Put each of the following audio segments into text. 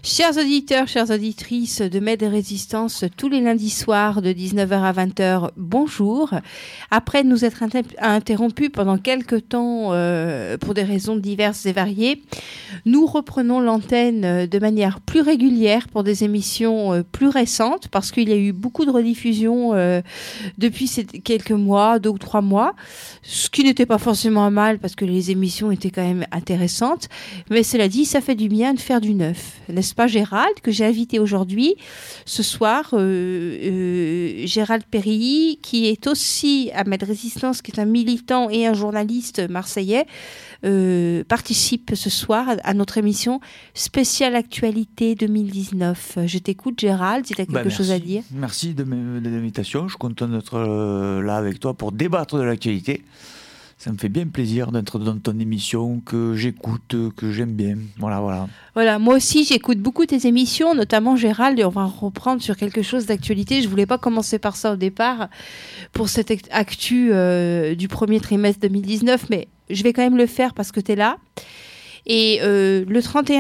Chers auditeurs, chères auditrices de Mède et Résistance, tous les lundis soirs de 19h à 20h, bonjour. Après nous être interrompus pendant quelques temps pour des raisons diverses et variées, nous reprenons l'antenne de manière plus régulière pour des émissions plus récentes parce qu'il y a eu beaucoup de rediffusions depuis ces quelques mois, 2 ou 3 mois, ce qui n'était pas forcément un mal parce que les émissions étaient quand même intéressantes. Mais cela dit, ça fait du bien de faire du neuf. N'est-ce pas Gérald, que j'ai invité aujourd'hui, ce soir, Gérald Périlly, qui est aussi à Mède Résistance, qui est un militant et un journaliste marseillais, participe ce soir à notre émission spéciale actualité 2019. Je t'écoute Gérald, si tu as quelque chose à dire. Merci de l'invitation, je suis content d'être là avec toi pour débattre de l'actualité. Ça me fait bien plaisir d'être dans ton émission, que j'écoute, que j'aime bien. Voilà, moi aussi, j'écoute beaucoup tes émissions, notamment Gérald, et on va reprendre sur quelque chose d'actualité. Je voulais pas commencer par ça au départ, pour cette actu du premier trimestre 2019, mais je vais quand même le faire parce que tu es là. Et le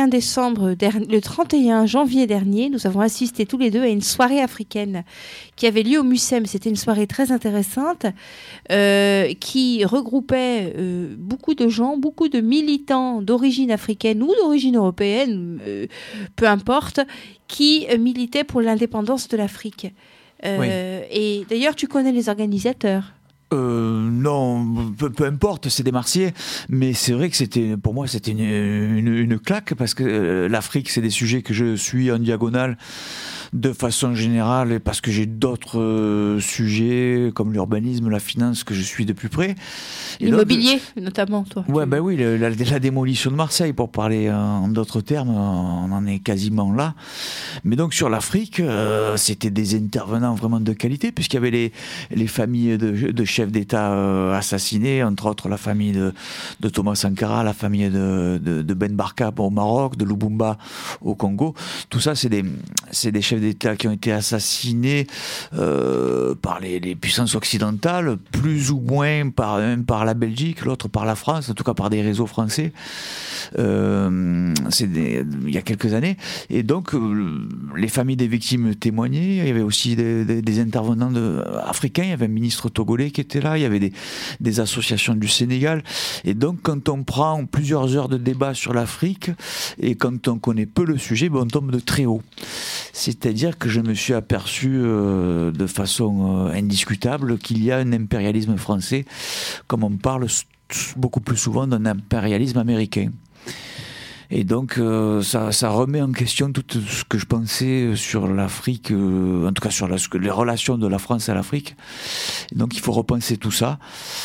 31 janvier dernier, nous avons assisté tous les deux à une soirée africaine qui avait lieu au Mucem. C'était une soirée très intéressante qui regroupait beaucoup de gens, beaucoup de militants d'origine africaine ou d'origine européenne, peu importe, qui militaient pour l'indépendance de l'Afrique. Oui. Et d'ailleurs, tu connais les organisateurs. Non, peu importe, c'est des Marseillais, mais c'est vrai que pour moi c'était une claque parce que l'Afrique, c'est des sujets que je suis en diagonale de façon générale et parce que j'ai d'autres sujets comme l'urbanisme, la finance que je suis de plus près. L'immobilier, notamment, toi. Ouais, ben oui, la démolition de Marseille, pour parler en d'autres termes, on en est quasiment là. Mais donc sur l'Afrique, c'était des intervenants vraiment de qualité, puisqu'il y avait les familles de chefs d'État assassinés, entre autres la famille de Thomas Sankara, la famille de Ben Barka au Maroc, de Lubumba au Congo. Tout ça, c'est des chefs d'État qui ont été assassinés par les puissances occidentales, plus ou moins par la Belgique, l'autre par la France, en tout cas par des réseaux français, il y a quelques années. Et donc, les familles des victimes témoignaient. Il y avait aussi des intervenants africains. Il y avait un ministre togolais qui était là. Il y avait des associations du Sénégal. Et donc, quand on prend plusieurs heures de débat sur l'Afrique et quand on connaît peu le sujet, on tombe de très haut. C'est-à-dire que je me suis aperçu de façon indiscutable qu'il y a un impérialisme français, comme on parle beaucoup plus souvent d'un impérialisme américain. Et donc ça remet en question tout ce que je pensais sur l'Afrique, en tout cas sur les relations de la France à l'Afrique. Et donc il faut repenser tout ça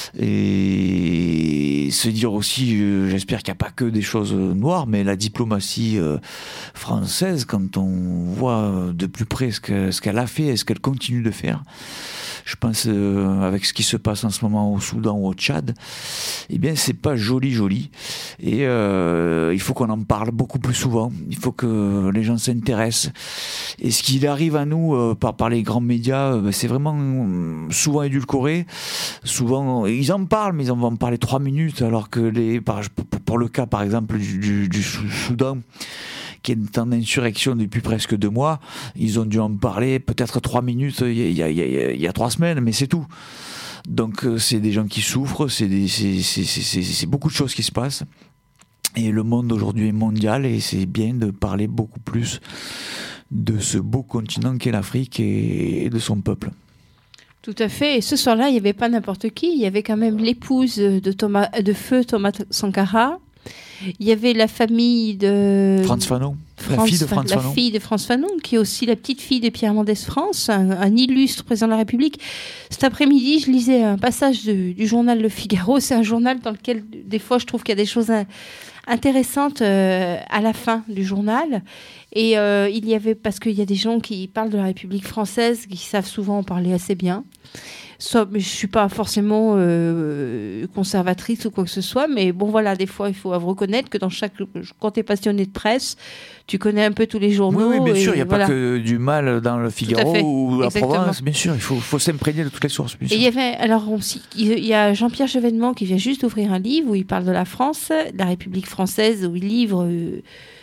et se dire aussi, j'espère qu'il n'y a pas que des choses noires, mais la diplomatie française, quand on voit de plus près ce qu'elle a fait et ce qu'elle continue de faire, je pense avec ce qui se passe en ce moment au Soudan ou au Tchad, eh bien c'est pas joli. Et il faut qu'on en parle beaucoup plus souvent. Il faut que les gens s'intéressent. Et ce qui arrive à nous par les grands médias, c'est vraiment souvent édulcoré. Souvent, ils en parlent, mais ils vont en parler 3 minutes, alors que pour le cas, par exemple, du Soudan, qui est en insurrection depuis presque 2 mois, ils ont dû en parler peut-être 3 minutes il y a 3 semaines, mais c'est tout. Donc c'est des gens qui souffrent, c'est beaucoup de choses qui se passent. Et le monde aujourd'hui est mondial et c'est bien de parler beaucoup plus de ce beau continent qu'est l'Afrique et de son peuple. Tout à fait. Et ce soir-là, il n'y avait pas n'importe qui. Il y avait quand même l'épouse de feu Thomas Sankara. Il y avait la famille de Frantz Fanon. La fille de Frantz Fanon, qui est aussi la petite fille de Pierre Mendès France, un illustre président de la République. Cet après-midi, je lisais un passage du journal Le Figaro. C'est un journal dans lequel, des fois, je trouve qu'il y a des choses intéressantes à la fin du journal. Et il y avait, parce qu'il y a des gens qui parlent de la République française, qui savent souvent en parler assez bien. Mais je suis pas forcément conservatrice ou quoi que ce soit, mais bon voilà, des fois il faut reconnaître que quand tu es passionné de presse, tu connais un peu tous les journaux. Oui, bien sûr, il n'y a pas que du mal dans le Figaro ou la Provence, bien sûr, il faut s'imprégner de toutes les sources. Et il y avait, alors il y a Jean-Pierre Chevènement qui vient juste d'ouvrir un livre où il parle de la France, de la République française, où il livre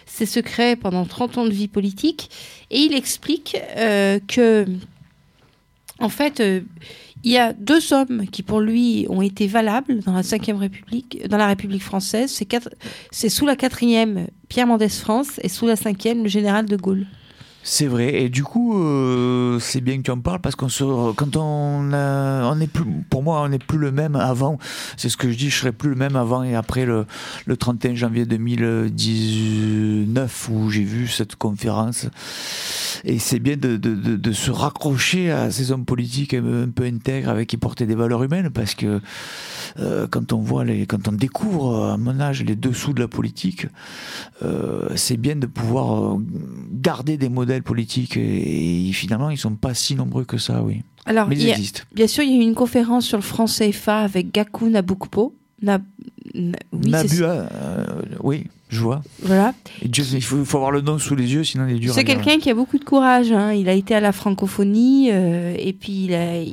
ses secrets pendant 30 ans de vie politique. Et il explique que, en fait, il y a 2 hommes qui, pour lui, ont été valables dans la Ve République, dans la République française. C'est sous la 4e, Pierre Mendès France, et sous la 5e, le général de Gaulle. C'est vrai, et du coup, c'est bien que tu en parles parce pour moi, on n'est plus le même avant. C'est ce que je dis, je serai plus le même avant et après le 31 janvier 2019 où j'ai vu cette conférence. Et c'est bien de se raccrocher à ces hommes politiques un peu intègres qui portaient des valeurs humaines parce que quand on découvre à mon âge les dessous de la politique, c'est bien de pouvoir garder des modèles politiques et finalement ils sont pas si nombreux que ça, oui. Alors, mais ils existent. Bien sûr, il y a eu une conférence sur le franc CFA avec Gakou Naboukpo. Oui, je vois. Voilà. Il faut avoir le nom sous les yeux, sinon il est dur. C'est quelqu'un qui a beaucoup de courage. Hein. Il a été à la francophonie et puis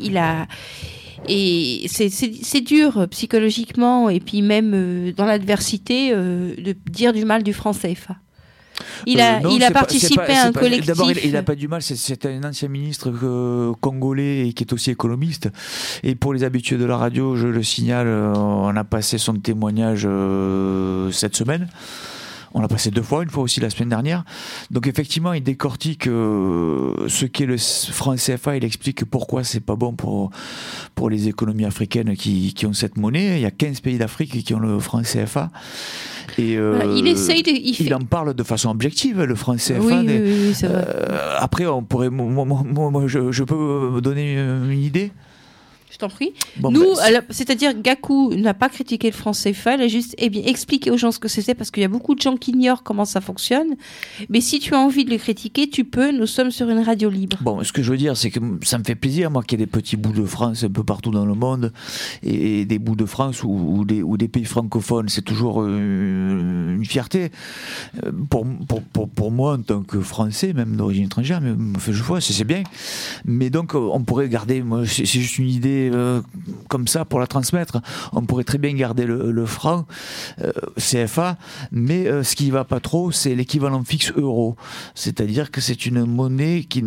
et c'est dur psychologiquement et puis même dans l'adversité de dire du mal du franc CFA. Il a participé à un collectif. D'abord, il n'a pas du mal. C'est un ancien ministre congolais et qui est aussi économiste. Et pour les habitués de la radio, je le signale, on a passé son témoignage cette semaine. On l'a passé 2 fois, une fois aussi la semaine dernière. Donc effectivement, il décortique ce qu'est le franc CFA. Il explique pourquoi c'est pas bon pour les économies africaines qui ont cette monnaie. Il y a 15 pays d'Afrique qui ont le franc CFA. Et il en parle de façon objective, le franc CFA. Oui, c'est vrai. Après, on pourrait, moi, je peux me donner une idée. Je t'en prie. C'est-à-dire Gakou n'a pas critiqué le franc CFA, il a juste expliqué aux gens ce que c'était parce qu'il y a beaucoup de gens qui ignorent comment ça fonctionne. Mais si tu as envie de le critiquer, tu peux. Nous sommes sur une radio libre. Bon, ce que je veux dire, c'est que ça me fait plaisir, moi, qu'il y ait des petits bouts de France un peu partout dans le monde et des bouts de France ou des pays francophones. C'est toujours une fierté pour moi en tant que Français, même d'origine étrangère. Mais je vois, c'est bien. Mais donc, on pourrait garder. Moi, c'est juste une idée. Comme ça pour la transmettre, on pourrait très bien garder le franc CFA, mais ce qui va pas trop, c'est l'équivalent fixe euro, c'est-à-dire que c'est une monnaie qui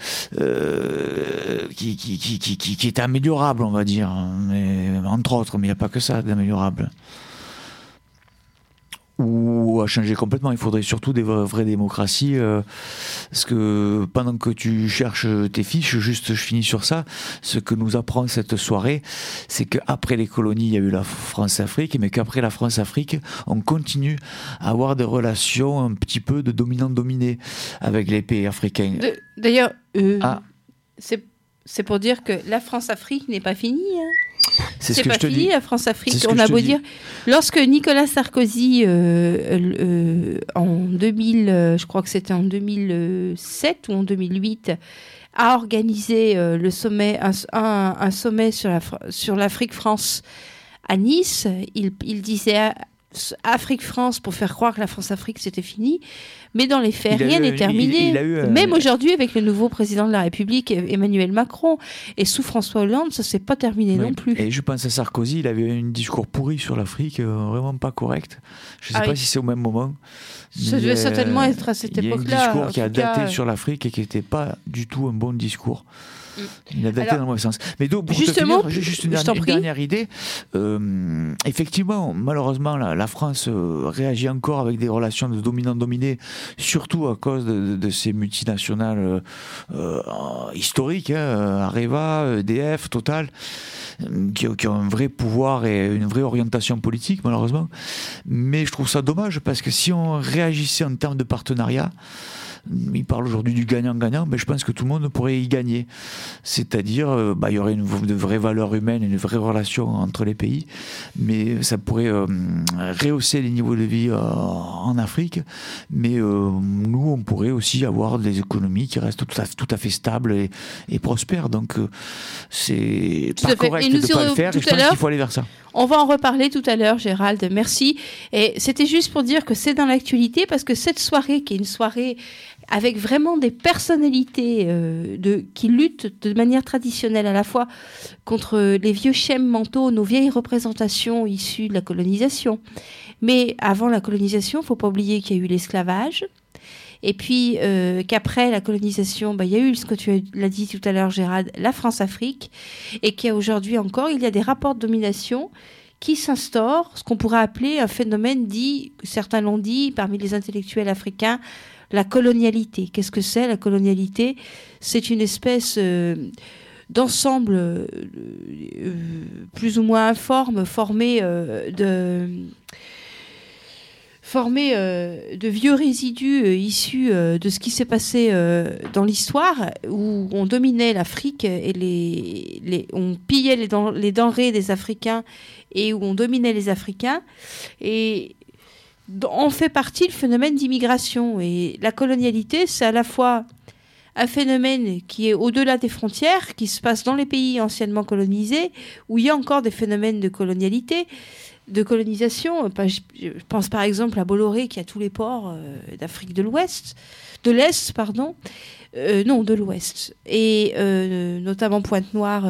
est améliorable, on va dire, mais, entre autres, mais il n'y a pas que ça d'améliorable. Ou à changer complètement. Il faudrait surtout des vraies démocraties. Parce que pendant que tu cherches tes fiches, juste je finis sur ça, ce que nous apprend cette soirée, c'est qu'après les colonies, il y a eu la France-Afrique, mais qu'après la France-Afrique, on continue à avoir des relations un petit peu de dominant-dominé avec les pays africains. D'ailleurs, c'est pour dire que la France-Afrique n'est pas finie, hein. C'est pas fini, la France-Afrique. On a beau dire, lorsque Nicolas Sarkozy, en 2000, je crois que c'était en 2007 ou en 2008, a organisé le sommet, un sommet sur l'Afrique-France à Nice, il disait Afrique-France pour faire croire que la France-Afrique c'était fini, mais dans les faits rien n'est terminé. Même aujourd'hui avec le nouveau président de la République Emmanuel Macron et sous François Hollande, ça s'est pas terminé non plus. Et je pense à Sarkozy, il avait un discours pourri sur l'Afrique, vraiment pas correct. Je sais pas si c'est au même moment. Ça devait certainement être à cette époque-là. Il y a un discours qui a daté sur l'Afrique et qui n'était pas du tout un bon discours. Il a daté dans le mauvais sens. Mais donc, pour justement, te finir, juste une dernière idée. Effectivement, malheureusement, la France réagit encore avec des relations de dominant-dominé, surtout à cause de ces multinationales historiques, Areva, EDF, Total, qui ont un vrai pouvoir et une vraie orientation politique, malheureusement. Mais je trouve ça dommage, parce que si on réagissait en termes de partenariat, il parle aujourd'hui du gagnant-gagnant, mais je pense que tout le monde pourrait y gagner. C'est-à-dire, il y aurait de vraies valeurs humaines, une vraie relation entre les pays, mais ça pourrait rehausser les niveaux de vie en Afrique. Mais nous, on pourrait aussi avoir des économies qui restent tout à fait stables et prospères. Donc, c'est pas correct de ne pas le faire, et je pense qu'il faut aller vers ça. On va en reparler tout à l'heure, Gérald, merci. Et c'était juste pour dire que c'est dans l'actualité, parce que cette soirée, qui est une soirée avec vraiment des personnalités qui luttent de manière traditionnelle à la fois contre les vieux schèmes mentaux, nos vieilles représentations issues de la colonisation. Mais avant la colonisation, il ne faut pas oublier qu'il y a eu l'esclavage. Et puis qu'après la colonisation, il y a eu, ce que tu l'as dit tout à l'heure, Gérald, la France-Afrique. Et qu'aujourd'hui encore, il y a des rapports de domination qui s'instaurent, ce qu'on pourrait appeler un phénomène dit, certains l'ont dit, parmi les intellectuels africains, la colonialité. Qu'est-ce que c'est, la colonialité ? C'est une espèce d'ensemble plus ou moins informe, formé de vieux résidus issus de ce qui s'est passé dans l'histoire, où on dominait l'Afrique et on pillait les denrées des Africains et où on dominait les Africains. Et en fait partie le phénomène d'immigration. Et la colonialité, c'est à la fois un phénomène qui est au-delà des frontières, qui se passe dans les pays anciennement colonisés, où il y a encore des phénomènes de colonialité, de colonisation. Je pense par exemple à Bolloré, qui a tous les ports d'Afrique de l'Ouest, de l'Est, pardon. Non, de l'Ouest. Et notamment Pointe-Noire.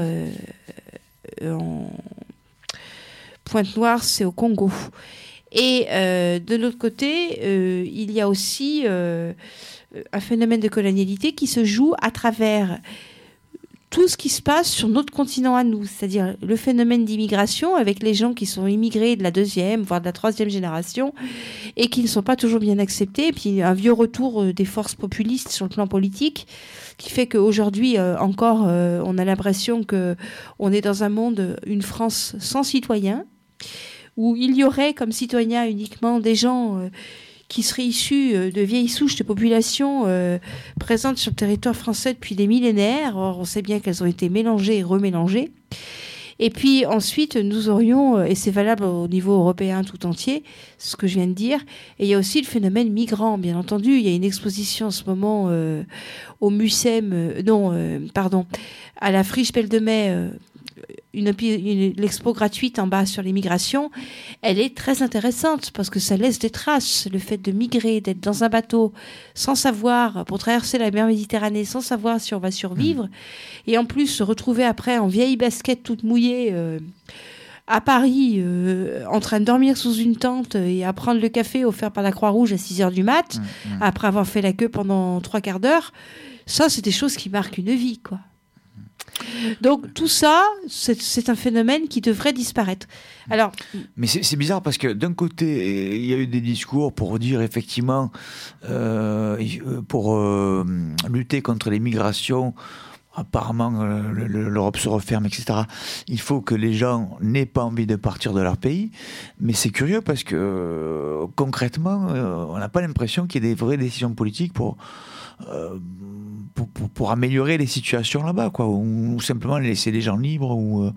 Pointe-Noire, c'est au Congo. Et de l'autre côté, il y a aussi un phénomène de colonialité qui se joue à travers tout ce qui se passe sur notre continent à nous, c'est-à-dire le phénomène d'immigration avec les gens qui sont immigrés de la 2e, voire de la 3e génération et qui ne sont pas toujours bien acceptés. Et puis un vieux retour des forces populistes sur le plan politique qui fait qu'aujourd'hui encore, on a l'impression qu'on est dans un monde, une France sans citoyens, où il y aurait comme citoyens uniquement des gens qui seraient issus de vieilles souches de populations présentes sur le territoire français depuis des millénaires. Or, on sait bien qu'elles ont été mélangées et remélangées. Et puis ensuite, nous aurions, et c'est valable au niveau européen tout entier, c'est ce que je viens de dire, et il y a aussi le phénomène migrant, bien entendu. Il y a une exposition en ce moment au Mucem, à la Friche Belle de Mai, l'expo gratuite en bas sur l'immigration, elle est très intéressante parce que ça laisse des traces. Le fait de migrer, d'être dans un bateau sans savoir, pour traverser la mer Méditerranée sans savoir si on va survivre, et en plus se retrouver après en vieille basket toute mouillée à Paris, en train de dormir sous une tente et à prendre le café offert par la Croix-Rouge à 6h du mat, après avoir fait la queue pendant 3/4 d'heure, ça c'est des choses qui marquent une vie, quoi. Donc tout ça, c'est un phénomène qui devrait disparaître. Alors, mais c'est bizarre parce que d'un côté, il y a eu des discours pour dire effectivement, pour lutter contre les migrations, apparemment l'Europe se referme, etc. Il faut que les gens n'aient pas envie de partir de leur pays. Mais c'est curieux parce que concrètement, on n'a pas l'impression qu'il y ait des vraies décisions politiques pour améliorer les situations là-bas, quoi, ou simplement laisser les gens libres.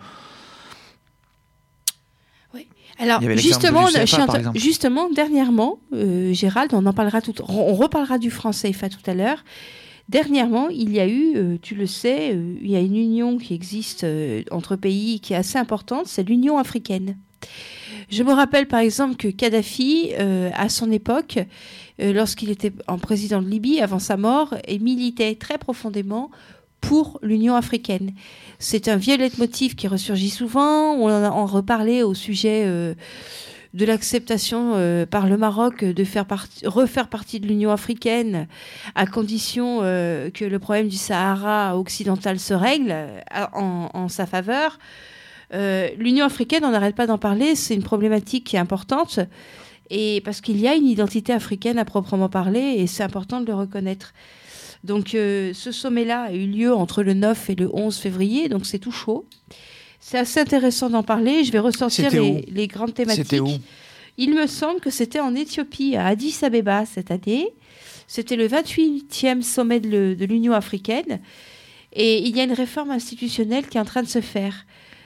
Oui. Alors justement, dernièrement, Gérald, on reparlera du franc CFA tout à l'heure. Dernièrement, il y a eu, tu le sais, il y a une union qui existe entre pays qui est assez importante, c'est l'Union africaine. Je me rappelle par exemple que Kadhafi, à son époque, lorsqu'il était en président de Libye, avant sa mort, et militait très profondément pour l'Union africaine. C'est un vieux leitmotiv qui ressurgit souvent. On en reparlait au sujet de l'acceptation par le Maroc de refaire partie de l'Union africaine, à condition que le problème du Sahara occidental se règle en sa faveur. L'Union africaine, on n'arrête pas d'en parler, c'est une problématique qui est importante, et parce qu'il y a une identité africaine à proprement parler, et c'est important de le reconnaître. Donc ce sommet-là a eu lieu entre le 9 et le 11 février, donc c'est tout chaud. C'est assez intéressant d'en parler, je vais ressortir les grandes thématiques. C'était où ? Il me semble que c'était en Éthiopie, à Addis Abeba cette année. C'était le 28e sommet de l'Union africaine, et il y a une réforme institutionnelle qui est en train de se faire.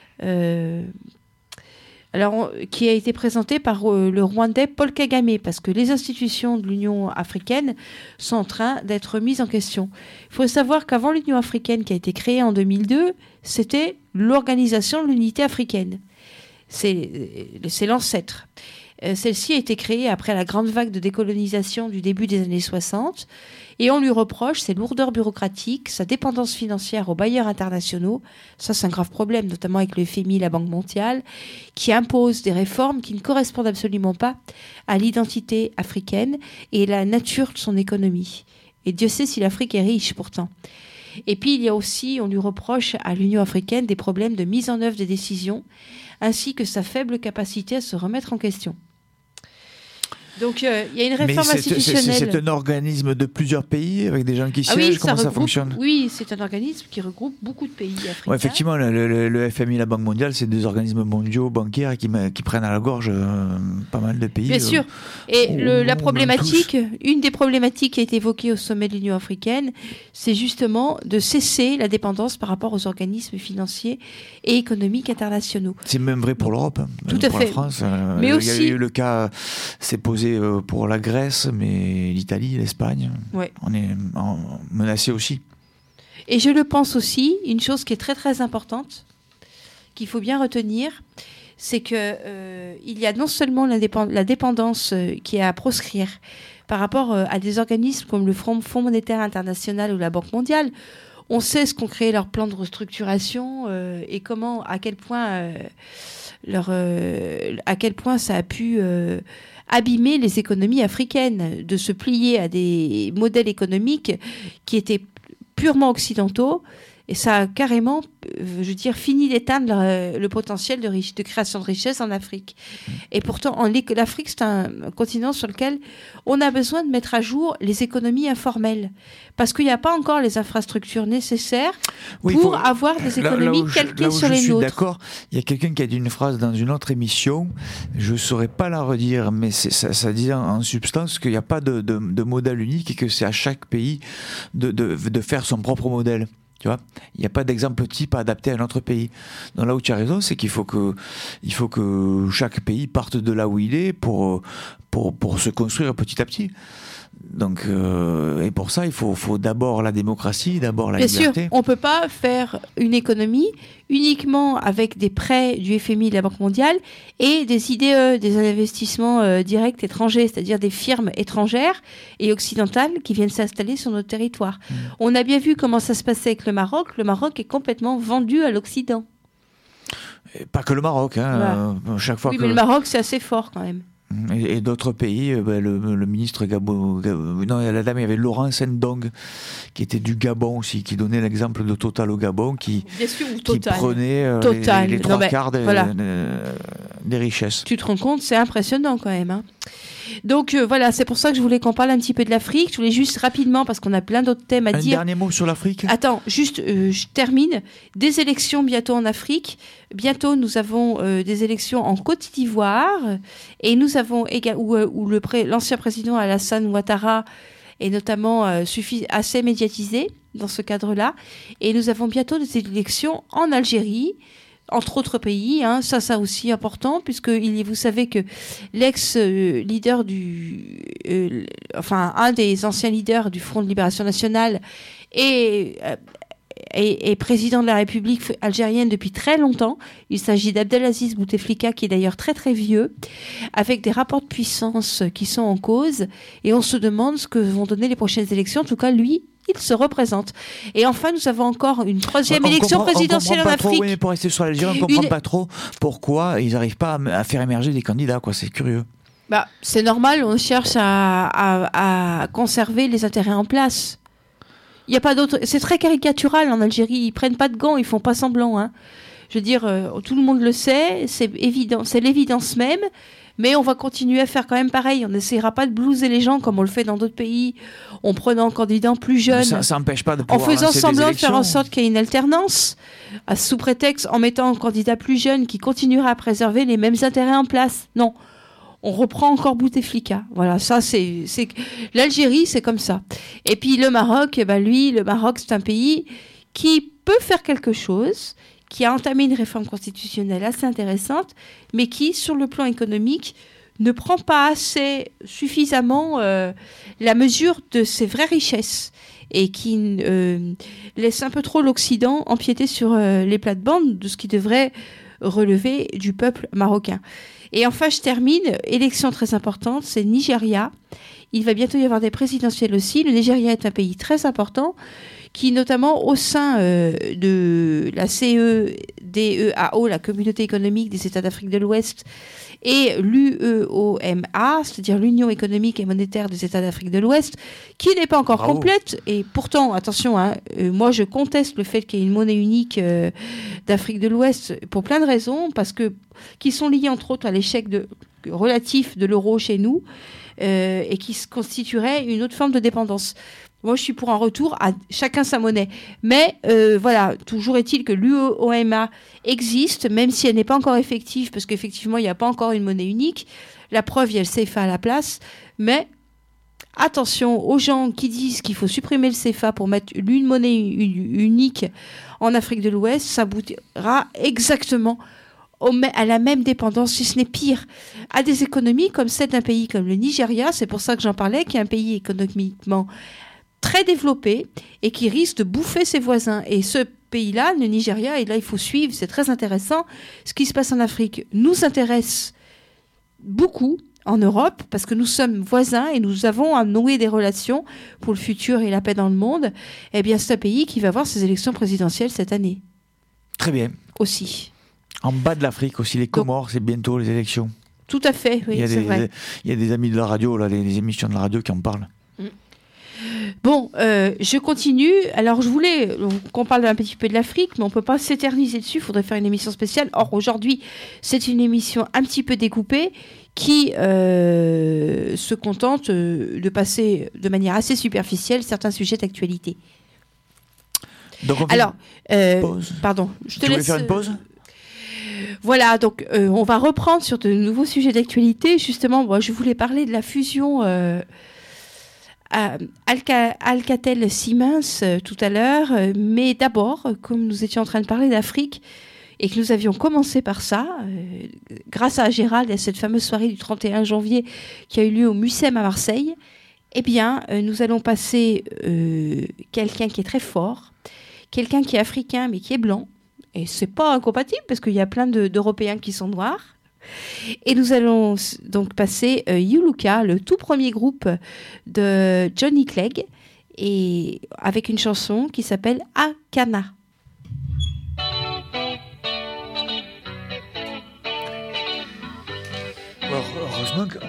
Qui a été présenté par le Rwandais Paul Kagame, parce que les institutions de l'Union africaine sont en train d'être mises en question. Il faut savoir qu'avant l'Union africaine, qui a été créée en 2002, c'était l'Organisation de l'Unité africaine. C'est l'ancêtre. Celle-ci a été créée après la grande vague de décolonisation du début des années 60 et on lui reproche ses lourdeurs bureaucratiques, sa dépendance financière aux bailleurs internationaux. Ça, c'est un grave problème, notamment avec le FMI, la Banque mondiale, qui imposent des réformes qui ne correspondent absolument pas à l'identité africaine et la nature de son économie. Et Dieu sait si l'Afrique est riche pourtant. Et puis, il y a aussi, on lui reproche à l'Union africaine des problèmes de mise en œuvre des décisions, ainsi que sa faible capacité à se remettre en question. Donc, il y a une réforme institutionnelle. C'est un organisme de plusieurs pays avec des gens qui siègent. Comment ça fonctionne ? Oui, c'est un organisme qui regroupe beaucoup de pays africains. Ouais, effectivement, le FMI, la Banque mondiale, c'est des organismes mondiaux bancaires qui prennent à la gorge pas mal de pays. Bien sûr. Et la problématique, une des problématiques qui a été évoquée au sommet de l'Union africaine, c'est justement de cesser la dépendance par rapport aux organismes financiers et économiques internationaux. C'est même vrai pour l'Europe, tout à pour fait. La France. Mais aussi, il y a eu le cas, c'est posé pour la Grèce, mais l'Italie, l'Espagne, on est menacé aussi. Et je le pense aussi, une chose qui est très très importante, qu'il faut bien retenir, c'est que il y a non seulement la dépendance qui est à proscrire par rapport à des organismes comme le Fonds monétaire international ou la Banque mondiale. On sait ce qu'ont créé leurs plans de restructuration et comment, à quel point ça a pu abîmer les économies africaines, de se plier à des modèles économiques qui étaient purement occidentaux. Et ça a carrément, fini d'éteindre le potentiel de création de richesse en Afrique. Et pourtant, l'Afrique, c'est un continent sur lequel on a besoin de mettre à jour les économies informelles. Parce qu'il n'y a pas encore les infrastructures nécessaires pour avoir des économies calquées sur les nôtres. Je suis d'accord. Il y a quelqu'un qui a dit une phrase dans une autre émission, je ne saurais pas la redire, mais ça dit en substance qu'il n'y a pas de modèle unique et que c'est à chaque pays de faire son propre modèle. Tu vois, il n'y a pas d'exemple type adapté à un autre pays. Donc là où tu as raison, c'est qu'il faut que chaque pays parte de là où il est pour se construire petit à petit. Donc, et pour ça, il faut d'abord la démocratie, d'abord la liberté. Bien sûr, on ne peut pas faire une économie uniquement avec des prêts du FMI, de la Banque mondiale, et des IDE, des investissements directs étrangers, c'est-à-dire des firmes étrangères et occidentales qui viennent s'installer sur notre territoire. On a bien vu comment ça se passait avec le Maroc. Le Maroc est complètement vendu à l'Occident. Et pas que le Maroc. Chaque fois mais le Maroc, c'est assez fort quand même. Et d'autres pays, le ministre Gabon, la dame, il y avait Laurence Ndong, qui était du Gabon aussi, qui donnait l'exemple de Total au Gabon, qui prenait les trois quarts des richesses. Tu te rends compte, c'est impressionnant quand même. Hein. Donc voilà, c'est pour ça que je voulais qu'on parle un petit peu de l'Afrique. Je voulais juste rapidement, parce qu'on a plein d'autres thèmes à dire. Un dernier mot sur l'Afrique ? Attends, juste, je termine. Des élections bientôt en Afrique. Bientôt, nous avons des élections en Côte d'Ivoire. Et nous avons où l'ancien président Alassane Ouattara est notamment assez médiatisé dans ce cadre-là. Et nous avons bientôt des élections en Algérie, entre autres pays, ça aussi important, puisque vous savez que l'ex-leader un des anciens leaders du Front de Libération Nationale est président de la République algérienne depuis très longtemps. Il s'agit d'Abdelaziz Bouteflika, qui est d'ailleurs très très vieux, avec des rapports de puissance qui sont en cause, et on se demande ce que vont donner les prochaines élections. En tout cas, lui, il se représente. Et enfin, nous avons encore une troisième élection présidentielle en Afrique. Oui, mais pour rester sur l'Algérie, on ne comprend pas trop pourquoi ils n'arrivent pas à faire émerger des candidats. C'est curieux. C'est normal, on cherche à conserver les intérêts en place. Il y a pas d'autre. C'est très caricatural en Algérie. Ils prennent pas de gants, ils font pas semblant. Je veux dire, tout le monde le sait, c'est évident, c'est l'évidence même. Mais on va continuer à faire quand même pareil. On n'essaiera pas de blouser les gens comme on le fait dans d'autres pays, en prenant un candidat plus jeune. Ça n'empêche pas de pouvoir en faisant semblant de faire en sorte qu'il y ait une alternance, sous prétexte en mettant un candidat plus jeune qui continuera à préserver les mêmes intérêts en place. Non. On reprend encore Bouteflika. Voilà, ça c'est l'Algérie, c'est comme ça. Et puis le Maroc, le Maroc, c'est un pays qui peut faire quelque chose, qui a entamé une réforme constitutionnelle assez intéressante, mais qui, sur le plan économique, ne prend pas suffisamment la mesure de ses vraies richesses et qui laisse un peu trop l'Occident empiéter sur les plates-bandes de ce qui devrait relevée du peuple marocain. Et enfin, je termine, élection très importante, c'est Nigeria. Il va bientôt y avoir des présidentielles aussi. Le Nigeria est un pays très important qui, notamment au sein de la CEDEAO, la Communauté économique des États d'Afrique de l'Ouest, et l'UEOMA, c'est-à-dire l'Union économique et monétaire des États d'Afrique de l'Ouest, qui n'est pas encore complète. Et pourtant, attention, moi je conteste le fait qu'il y ait une monnaie unique d'Afrique de l'Ouest pour plein de raisons, qui sont liées entre autres à l'échec relatif de l'euro chez nous, et qui se constituerait une autre forme de dépendance. Moi, je suis pour un retour à chacun sa monnaie. Mais voilà, toujours est-il que l'UEOMA existe, même si elle n'est pas encore effective, parce qu'effectivement, il n'y a pas encore une monnaie unique. La preuve, il y a le CFA à la place. Mais attention aux gens qui disent qu'il faut supprimer le CFA pour mettre une monnaie unique en Afrique de l'Ouest. Ça aboutira exactement à la même dépendance, si ce n'est pire, à des économies comme celle d'un pays comme le Nigeria. C'est pour ça que j'en parlais, qui est un pays économiquement très développé et qui risque de bouffer ses voisins. Et ce pays-là, le Nigeria, et là il faut suivre, c'est très intéressant. Ce qui se passe en Afrique nous intéresse beaucoup en Europe parce que nous sommes voisins et nous avons à nouer des relations pour le futur et la paix dans le monde. Eh bien, c'est un pays qui va avoir ses élections présidentielles cette année. Très bien. Aussi. En bas de l'Afrique aussi, les Comores, c'est bientôt les élections. Tout à fait, oui, c'est vrai. Il y a des amis de la radio, là, les émissions de la radio qui en parlent. Bon, je continue. Alors, je voulais qu'on parle un petit peu de l'Afrique, mais on ne peut pas s'éterniser dessus. Il faudrait faire une émission spéciale. Or, aujourd'hui, c'est une émission un petit peu découpée qui se contente de passer de manière assez superficielle certains sujets d'actualité. Donc, on fait une pause. Pardon, je te laisse. Tu voulais faire une pause ? Voilà, donc on va reprendre sur de nouveaux sujets d'actualité. Justement, moi, je voulais parler de la fusion Alcatel-Siemens tout à l'heure, mais d'abord, comme nous étions en train de parler d'Afrique et que nous avions commencé par ça, grâce à Gérald et à cette fameuse soirée du 31 janvier qui a eu lieu au Mucem à Marseille, eh bien, nous allons passer quelqu'un qui est très fort, quelqu'un qui est africain mais qui est blanc, et c'est pas incompatible parce qu'il y a plein d'Européens qui sont noirs. Et nous allons donc passer Yuluka, le tout premier groupe de Johnny Clegg, et avec une chanson qui s'appelle Akana. Heureusement que...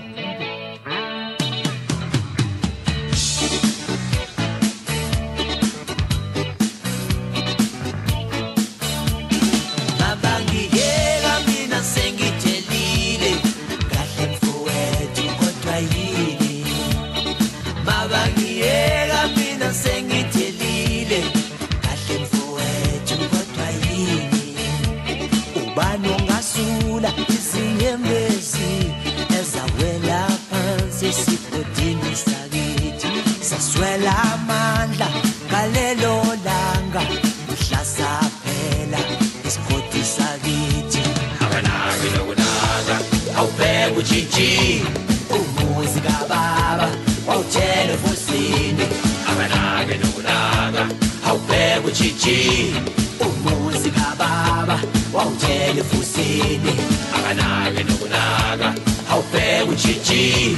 Saswela amandla galelo langa uhlasa phela isikoti sakithi akanaki nokunaka awubheka ujiji umuzi kababa wawutshele fusini akanaki nokunaka awubheka ujiji umuzi kababa wawutshele fusini akanaki nokunaka awubheka ujiji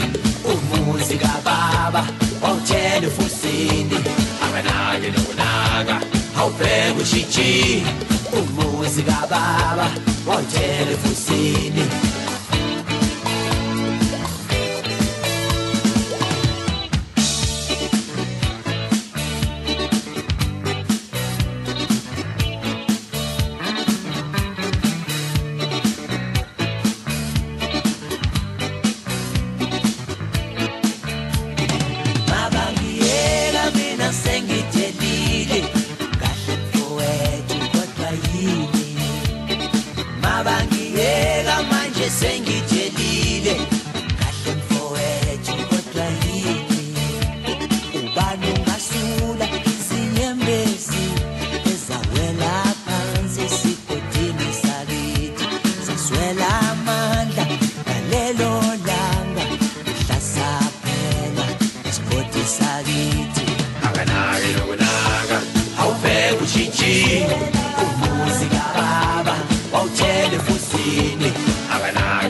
umuzi kababa wawutshele fusini akanaki nokunaka awubheka ujiji umuzi kababa wawutshele fusini umuzi kababa wawutshele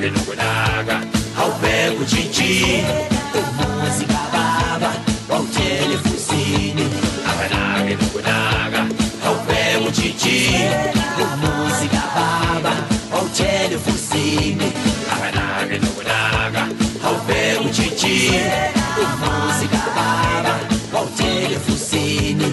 awubheka ujiji umuzi kababa wawuthele efusini abanake nokunaka awubheka ujiji umuzi kababa wawuthele efusini abanake nokunaka awubheka ujiji umuzi kababa wawuthele efusini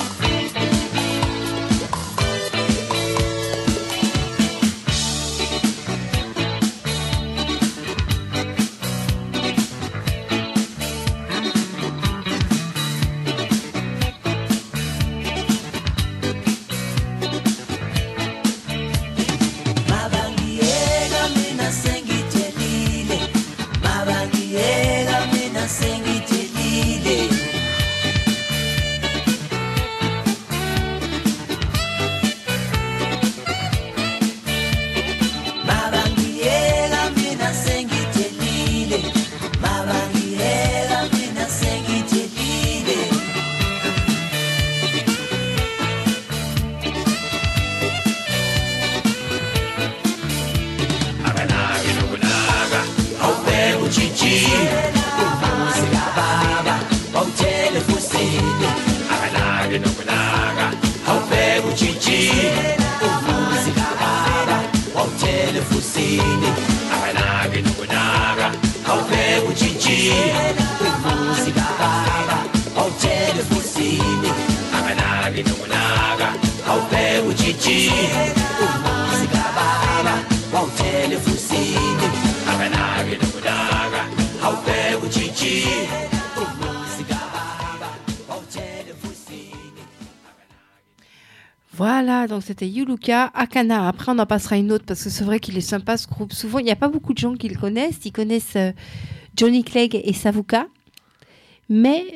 Voilà, donc c'était Yuluka, Akana. Après, on en passera une autre parce que c'est vrai qu'il est sympa ce groupe. Souvent, il n'y a pas beaucoup de gens qui le connaissent. Ils connaissent Johnny Clegg et Savuka. Mais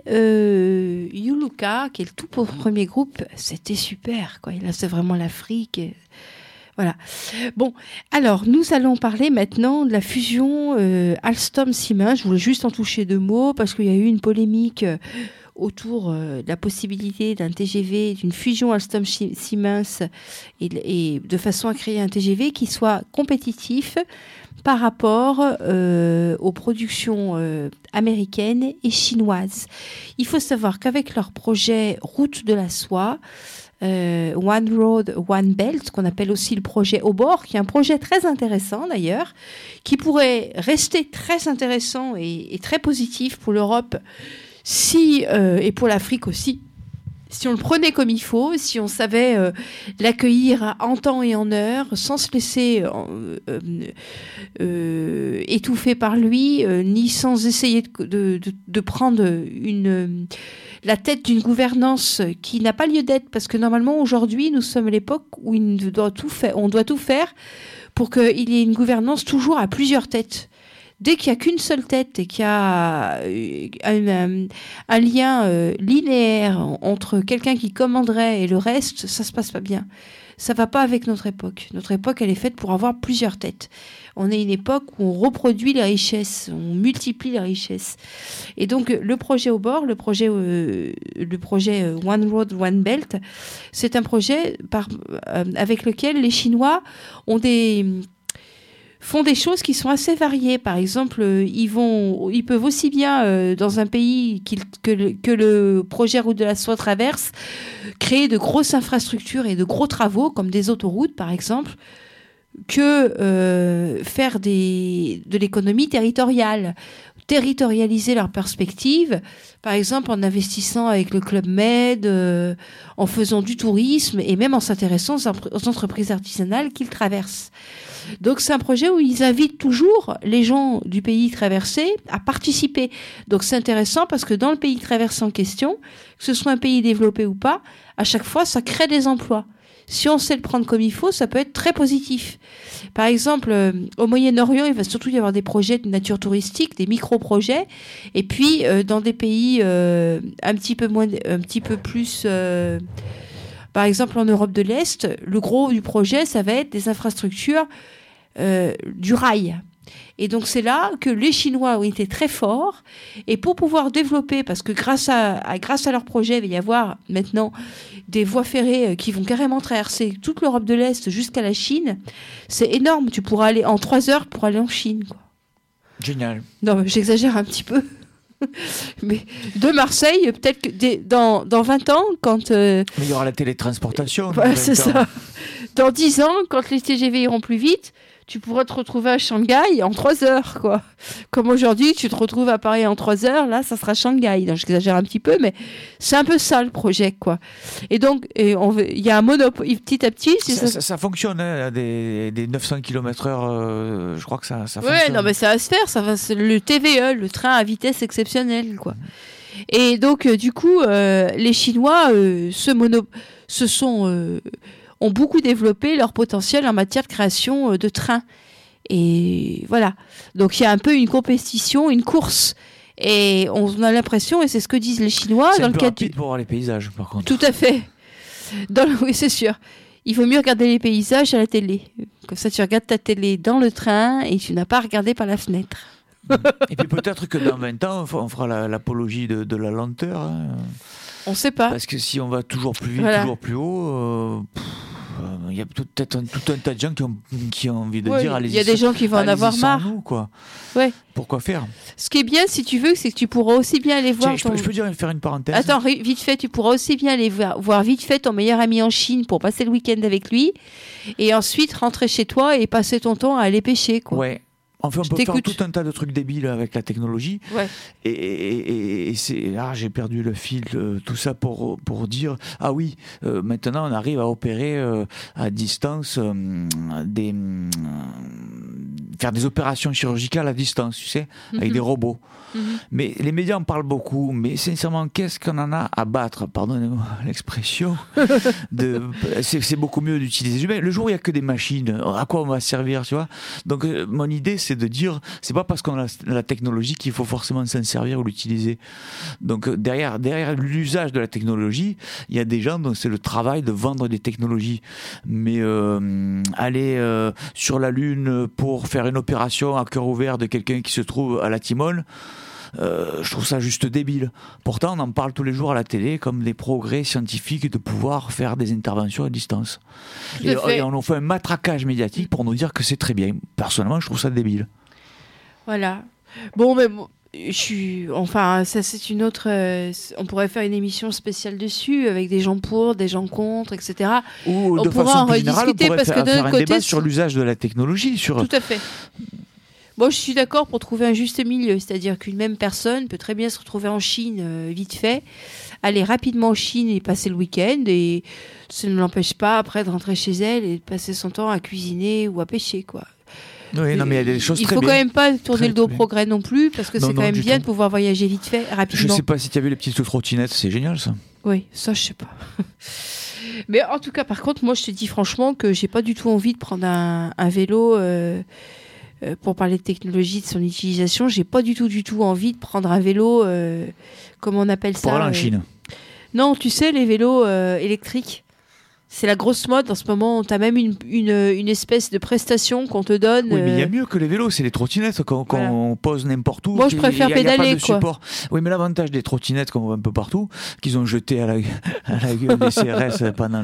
Yuluka, qui est le tout premier groupe, c'était super, quoi. Là, c'est vraiment l'Afrique. Voilà. Bon, alors, nous allons parler maintenant de la fusion Alstom-Siemens. Je voulais juste en toucher 2 mots parce qu'il y a eu une polémique autour de la possibilité d'un TGV, d'une fusion Alstom-Siemens et de façon à créer un TGV qui soit compétitif par rapport aux productions américaines et chinoises. Il faut savoir qu'avec leur projet Route de la soie, One Road, One Belt, qu'on appelle aussi le projet au bord, qui est un projet très intéressant d'ailleurs, qui pourrait rester très intéressant et très positif pour l'Europe et pour l'Afrique aussi, si on le prenait comme il faut, si on savait l'accueillir en temps et en heure, sans se laisser étouffer par lui, ni sans essayer de prendre la tête d'une gouvernance qui n'a pas lieu d'être, parce que normalement aujourd'hui nous sommes à l'époque où on doit tout faire pour qu'il y ait une gouvernance toujours à plusieurs têtes. Dès qu'il n'y a qu'une seule tête et qu'il y a un lien linéaire entre quelqu'un qui commanderait et le reste, ça se passe pas bien. Ça va pas avec notre époque. Notre époque, elle est faite pour avoir plusieurs têtes. On est une époque où on reproduit les richesses, on multiplie les richesses. Et donc, le projet au bord, le projet One Road, One Belt, c'est un projet avec lequel les Chinois font des choses qui sont assez variées. Par exemple, ils peuvent aussi bien, dans un pays que le projet Route de la soie traverse, créer de grosses infrastructures et de gros travaux, comme des autoroutes, par exemple, que faire de l'économie territoriale. Territorialiser leurs perspectives, par exemple en investissant avec le Club Med, en faisant du tourisme et même en s'intéressant aux entreprises artisanales qu'ils traversent. Donc c'est un projet où ils invitent toujours les gens du pays traversé à participer. Donc c'est intéressant parce que dans le pays traversé en question, que ce soit un pays développé ou pas, à chaque fois ça crée des emplois. Si on sait le prendre comme il faut, ça peut être très positif. Par exemple, au Moyen-Orient, il va surtout y avoir des projets de nature touristique, des micro-projets. Et puis, dans des pays un petit peu plus... par exemple, en Europe de l'Est, le gros du projet, ça va être des infrastructures du rail. Et donc c'est là que les Chinois ont été très forts. Et pour pouvoir développer, parce que grâce à leur projet, il va y avoir maintenant des voies ferrées qui vont carrément traverser toute l'Europe de l'Est jusqu'à la Chine. C'est énorme. Tu pourras aller en 3 heures pour aller en Chine, quoi. Génial. Non, mais j'exagère un petit peu. Mais de Marseille, peut-être que dans 20 ans, quand... Mais il y aura la télétransportation. Voilà, c'est ça. Dans 10 ans, quand les TGV iront plus vite, tu pourras te retrouver à Shanghai en 3 heures, quoi. Comme aujourd'hui, tu te retrouves à Paris en 3 heures, là, ça sera Shanghai. Donc, j'exagère un petit peu, mais c'est un peu ça, le projet, quoi. Et donc, il y a un monopole, petit à petit... Ça fonctionne, hein, des 900 km/h, je crois que ça fonctionne. Ouais, non, mais ça va se faire, c'est le TVE, le train à vitesse exceptionnelle, quoi. Et donc, du coup, les Chinois ont beaucoup développé leur potentiel en matière de création de trains. Et voilà. Donc il y a un peu une compétition, une course. Et on a l'impression, et c'est ce que disent les Chinois... C'est un peu rapide pour voir les paysages, par contre. Tout à fait. Oui, c'est sûr. Il vaut mieux regarder les paysages à la télé. Comme ça, tu regardes ta télé dans le train et tu n'as pas à regarder par la fenêtre. Et puis peut-être que dans 20 ans, on fera l'apologie de la lenteur. Hein. On ne sait pas. Parce que si on va toujours plus vite, toujours plus haut... il y a peut-être tout un tas de gens qui ont envie de dire allez-y. Il y a des gens qui vont en avoir marre. Nous, quoi. Ouais. Pourquoi faire ? Ce qui est bien, si tu veux, c'est que tu pourras aussi bien aller voir... Tiens, je peux faire une parenthèse ? Attends, vite fait, tu pourras aussi bien aller voir vite fait ton meilleur ami en Chine pour passer le week-end avec lui et ensuite rentrer chez toi et passer ton temps à aller pêcher, quoi. Ouais. Enfin, on peut faire tout un tas de trucs débiles avec la technologie. Ouais. Et c'est là, j'ai perdu le fil, tout ça pour dire ah oui, maintenant on arrive à opérer à distance, faire des opérations chirurgicales à distance, tu sais, avec des robots. Mais les médias en parlent beaucoup, mais sincèrement, qu'est-ce qu'on en a à battre ? Pardonnez-moi l'expression. C'est beaucoup mieux d'utiliser les humains. Le jour où il n'y a que des machines, à quoi on va servir, tu vois ? Donc mon idée, c'est de dire, c'est pas parce qu'on a la technologie qu'il faut forcément s'en servir ou l'utiliser. Donc derrière l'usage de la technologie, il y a des gens dont c'est le travail de vendre des technologies. Mais aller sur la Lune pour faire une opération à cœur ouvert de quelqu'un qui se trouve à la Timone, je trouve ça juste débile. Pourtant, on en parle tous les jours à la télé comme des progrès scientifiques de pouvoir faire des interventions à distance. Et on nous fait un matraquage médiatique pour nous dire que c'est très bien. Personnellement, je trouve ça débile. Voilà. Bon, mais enfin, ça c'est une autre... on pourrait faire une émission spéciale dessus, avec des gens pour, des gens contre, etc. Ou on de pourra façon en plus générale, rediscuter, parce que faire un côté, débat sur l'usage de la technologie. Tout à fait. Bon, je suis d'accord pour trouver un juste milieu, c'est-à-dire qu'une même personne peut très bien se retrouver en Chine vite fait, aller rapidement en Chine et passer le week-end, et ça ne l'empêche pas après de rentrer chez elle et de passer son temps à cuisiner ou à pêcher, quoi. Oui, non, mais il y a des choses très bien. Il faut quand même pas tourner le dos au progrès non plus, parce que c'est quand même bien de pouvoir voyager vite fait, rapidement. Je sais pas si tu as vu les petites trottinettes, c'est génial ça. Oui, ça je sais pas. Mais en tout cas, par contre, moi je te dis franchement que j'ai pas du tout envie de prendre un vélo... pour parler de technologie, de son utilisation, j'ai pas du tout envie de prendre un vélo, comment on appelle ça ? Pour aller en Chine. Non, tu sais, les vélos électriques. C'est la grosse mode en ce moment. Tu as même une espèce de prestation qu'on te donne. Oui, mais il y a mieux que les vélos, c'est les trottinettes qu'on pose n'importe où. Moi, je préfère pédaler, quoi. Support. Oui, mais l'avantage des trottinettes qu'on voit un peu partout, qu'ils ont jeté à la gueule des CRS pendant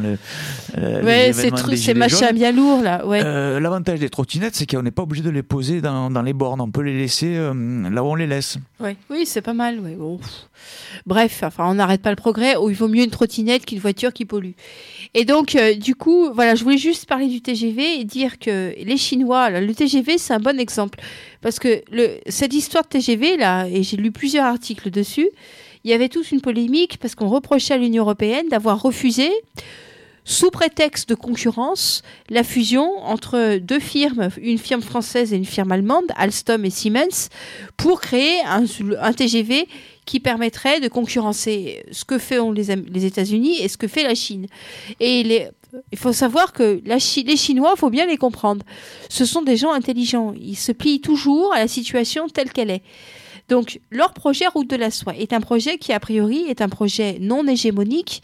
c'est machin bien lourd, là. Ouais. L'avantage des trottinettes, c'est qu'on n'est pas obligé de les poser dans les bornes. On peut les laisser là où on les laisse. Ouais. Oui, c'est pas mal. Ouais. Bon. Bref, enfin, on n'arrête pas le progrès. Il vaut mieux une trottinette qu'une voiture qui pollue. Et donc, du coup, voilà, je voulais juste parler du TGV et dire que les Chinois, là, le TGV, c'est un bon exemple. Parce que cette histoire de TGV, là, et j'ai lu plusieurs articles dessus, il y avait toute une polémique parce qu'on reprochait à l'Union européenne d'avoir refusé, sous prétexte de concurrence, la fusion entre deux firmes, une firme française et une firme allemande, Alstom et Siemens, pour créer un TGV qui permettrait de concurrencer ce que font les États-Unis et ce que fait la Chine. Et il faut savoir que les Chinois, il faut bien les comprendre. Ce sont des gens intelligents. Ils se plient toujours à la situation telle qu'elle est. Donc, leur projet Route de la Soie est un projet qui, a priori, est un projet non hégémonique.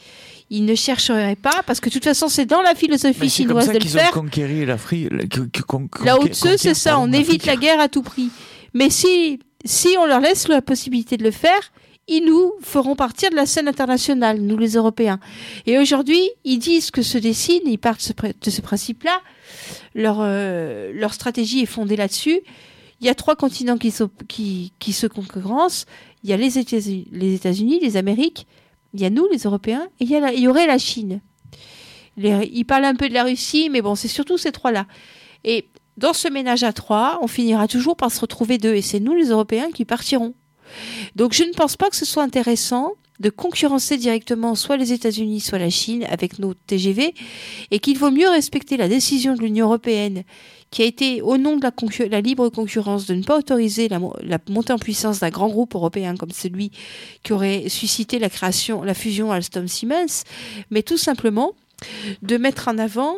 ils ne chercheraient pas, parce que de toute façon, c'est dans la philosophie chinoise de le faire. C'est comme ça qu'ils ont conquéri l'Afrique. Lao Tzu, c'est ça, on évite la guerre à tout prix. Mais si on leur laisse la possibilité de le faire, ils nous feront partir de la scène internationale, nous les Européens. Et aujourd'hui, ils disent que se dessine, ils partent de ce principe-là. Leur stratégie est fondée là-dessus. Il y a 3 continents qui se concurrencent. Il y a les États-Unis, les Amériques, il y a nous, les Européens, et il y aurait la Chine. Ils parlent un peu de la Russie, mais bon, c'est surtout ces 3-là. Et dans ce ménage à 3, on finira toujours par se retrouver 2, et c'est nous, les Européens, qui partirons. Donc je ne pense pas que ce soit intéressant de concurrencer directement soit les États-Unis, soit la Chine avec nos TGV, et qu'il vaut mieux respecter la décision de l'Union européenne qui a été, au nom de la libre concurrence, de ne pas autoriser la montée en puissance d'un grand groupe européen comme celui qui aurait suscité la fusion Alstom-Siemens, mais tout simplement de mettre en avant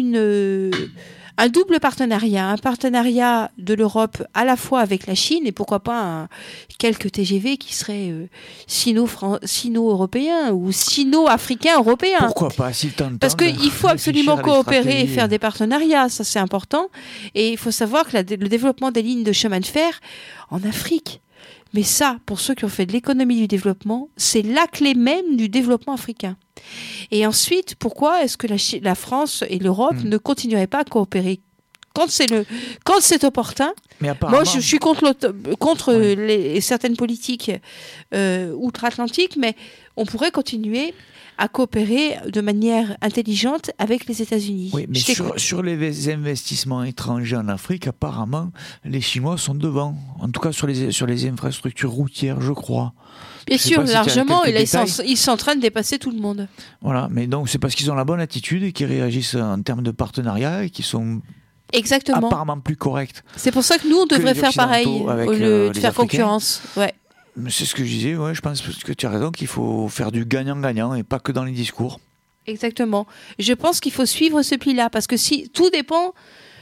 un double partenariat, un partenariat de l'Europe à la fois avec la Chine et pourquoi pas quelques TGV qui seraient sino-européens ou sino-africains européens. Pourquoi pas, si parce qu'il faut absolument coopérer et faire des partenariats, ça c'est important. Et il faut savoir que le développement des lignes de chemin de fer en Afrique, mais ça, pour ceux qui ont fait de l'économie du développement, c'est la clé même du développement africain. Et ensuite, pourquoi est-ce que la France et l'Europe ne continueraient pas à coopérer quand c'est opportun? Moi, je suis contre certaines politiques outre-Atlantique, mais on pourrait continuer à coopérer de manière intelligente avec les États-Unis. Oui, mais sur les investissements étrangers en Afrique, apparemment, les Chinois sont devant. En tout cas, sur les infrastructures routières, je crois. Bien sûr, largement, ils sont en train de dépasser tout le monde. Voilà, mais donc c'est parce qu'ils ont la bonne attitude et qu'ils réagissent en termes de partenariat et qu'ils sont apparemment plus corrects. C'est pour ça que nous, on devrait faire pareil, au lieu de faire concurrence. Ouais. C'est ce que je disais, je pense que tu as raison, qu'il faut faire du gagnant-gagnant et pas que dans les discours. Exactement. Je pense qu'il faut suivre ce pli-là, parce que tout dépend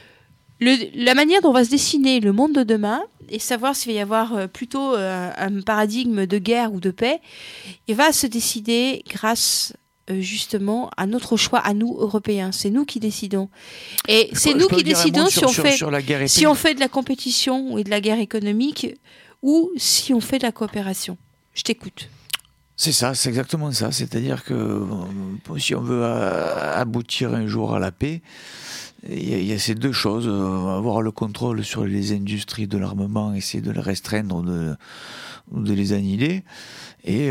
la manière dont va se dessiner le monde de demain, et savoir s'il va y avoir plutôt un paradigme de guerre ou de paix, il va se décider grâce justement à notre choix, à nous, Européens. C'est nous qui décidons. Et c'est nous qui décidons si on fait de la compétition et de la guerre économique ou si on fait de la coopération. Je t'écoute. C'est ça, c'est exactement ça. C'est-à-dire que si on veut aboutir un jour à la paix, il y a ces deux choses. Avoir le contrôle sur les industries de l'armement, essayer de les restreindre ou de les annihiler, et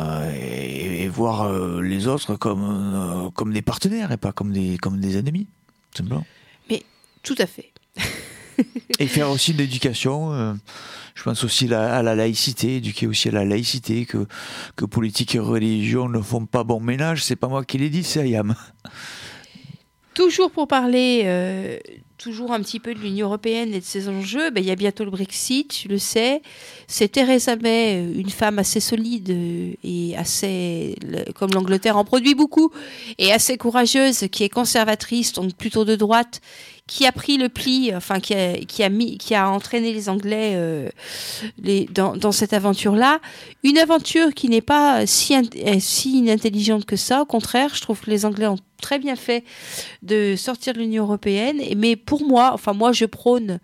voir les autres comme des partenaires et pas comme des ennemis, simplement. Mais tout à fait. Et faire aussi de l'éducation, je pense aussi à la laïcité, éduquer aussi à la laïcité, que politique et religion ne font pas bon ménage. C'est pas moi qui l'ai dit, c'est Ayam. Toujours pour parler toujours un petit peu de l'Union européenne et de ses enjeux, il y a bientôt le Brexit, tu le sais. C'est Theresa May, une femme assez solide et assez, comme l'Angleterre en produit beaucoup, et assez courageuse, qui est conservatrice, donc plutôt de droite, qui a pris le pli, enfin qui a entraîné les Anglais dans cette aventure-là. Une aventure qui n'est pas si inintelligente que ça. Au contraire, je trouve que les Anglais ont très bien fait de sortir de l'Union européenne. Mais pour moi, je prône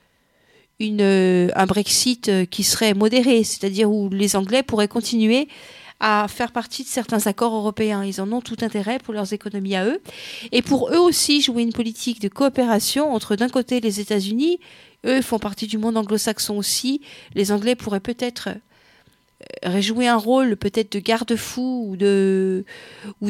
un Brexit qui serait modéré, c'est-à-dire où les Anglais pourraient continuer à faire partie de certains accords européens. Ils en ont tout intérêt pour leurs économies à eux. Et pour eux aussi, jouer une politique de coopération entre, d'un côté, les États-Unis. Eux font partie du monde anglo-saxon aussi. Les Anglais pourraient peut-être jouer un rôle peut-être de garde-fou ou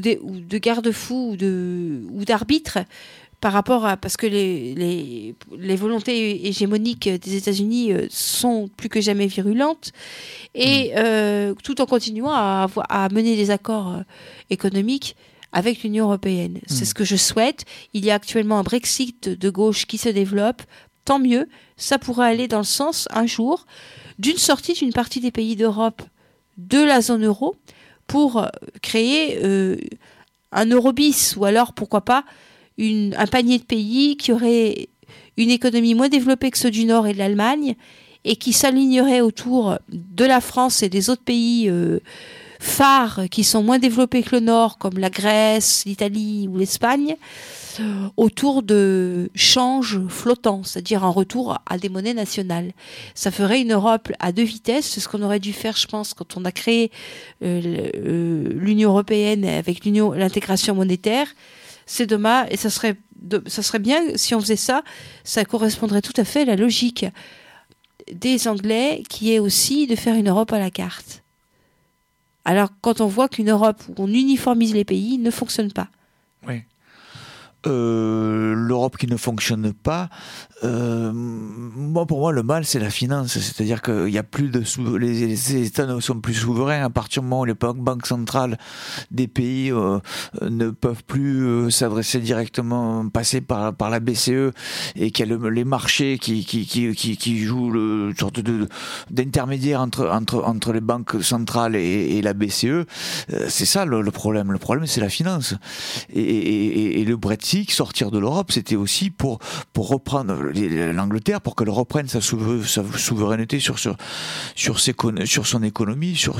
d'arbitre par rapport à, parce que les volontés hégémoniques des États-Unis sont plus que jamais virulentes, et tout en continuant à mener des accords économiques avec l'Union européenne. C'est ce que je souhaite. Il y a actuellement un Brexit de gauche qui se développe. Tant mieux, ça pourrait aller dans le sens, un jour, d'une sortie d'une partie des pays d'Europe de la zone euro pour créer un Eurobis, ou alors, pourquoi pas, un panier de pays qui aurait une économie moins développée que ceux du Nord et de l'Allemagne, et qui s'alignerait autour de la France et des autres pays phares qui sont moins développés que le Nord, comme la Grèce, l'Italie ou l'Espagne, autour de changes flottants, c'est-à-dire un retour à des monnaies nationales. Ça ferait une Europe à deux vitesses, c'est ce qu'on aurait dû faire, je pense, quand on a créé l'Union européenne avec l'intégration monétaire. C'est dommage, et ça serait bien si on faisait ça, ça correspondrait tout à fait à la logique des Anglais, qui est aussi de faire une Europe à la carte. Alors, quand on voit qu'une Europe où on uniformise les pays ne fonctionne pas. Oui. L'Europe qui ne fonctionne pas, pour moi le mal c'est la finance, c'est-à-dire qu'il y a plus de les États ne sont plus souverains à partir du moment où les banques centrales des pays ne peuvent plus s'adresser directement, passer par la BCE, et qu'il y a les marchés qui jouent une sorte d'intermédiaire entre les banques centrales et la BCE. C'est ça le problème. Le problème c'est la finance, et le Brexit, sortir de l'Europe, c'était aussi pour reprendre l'Angleterre, pour qu'elle reprenne sa souveraineté sur son économie, sur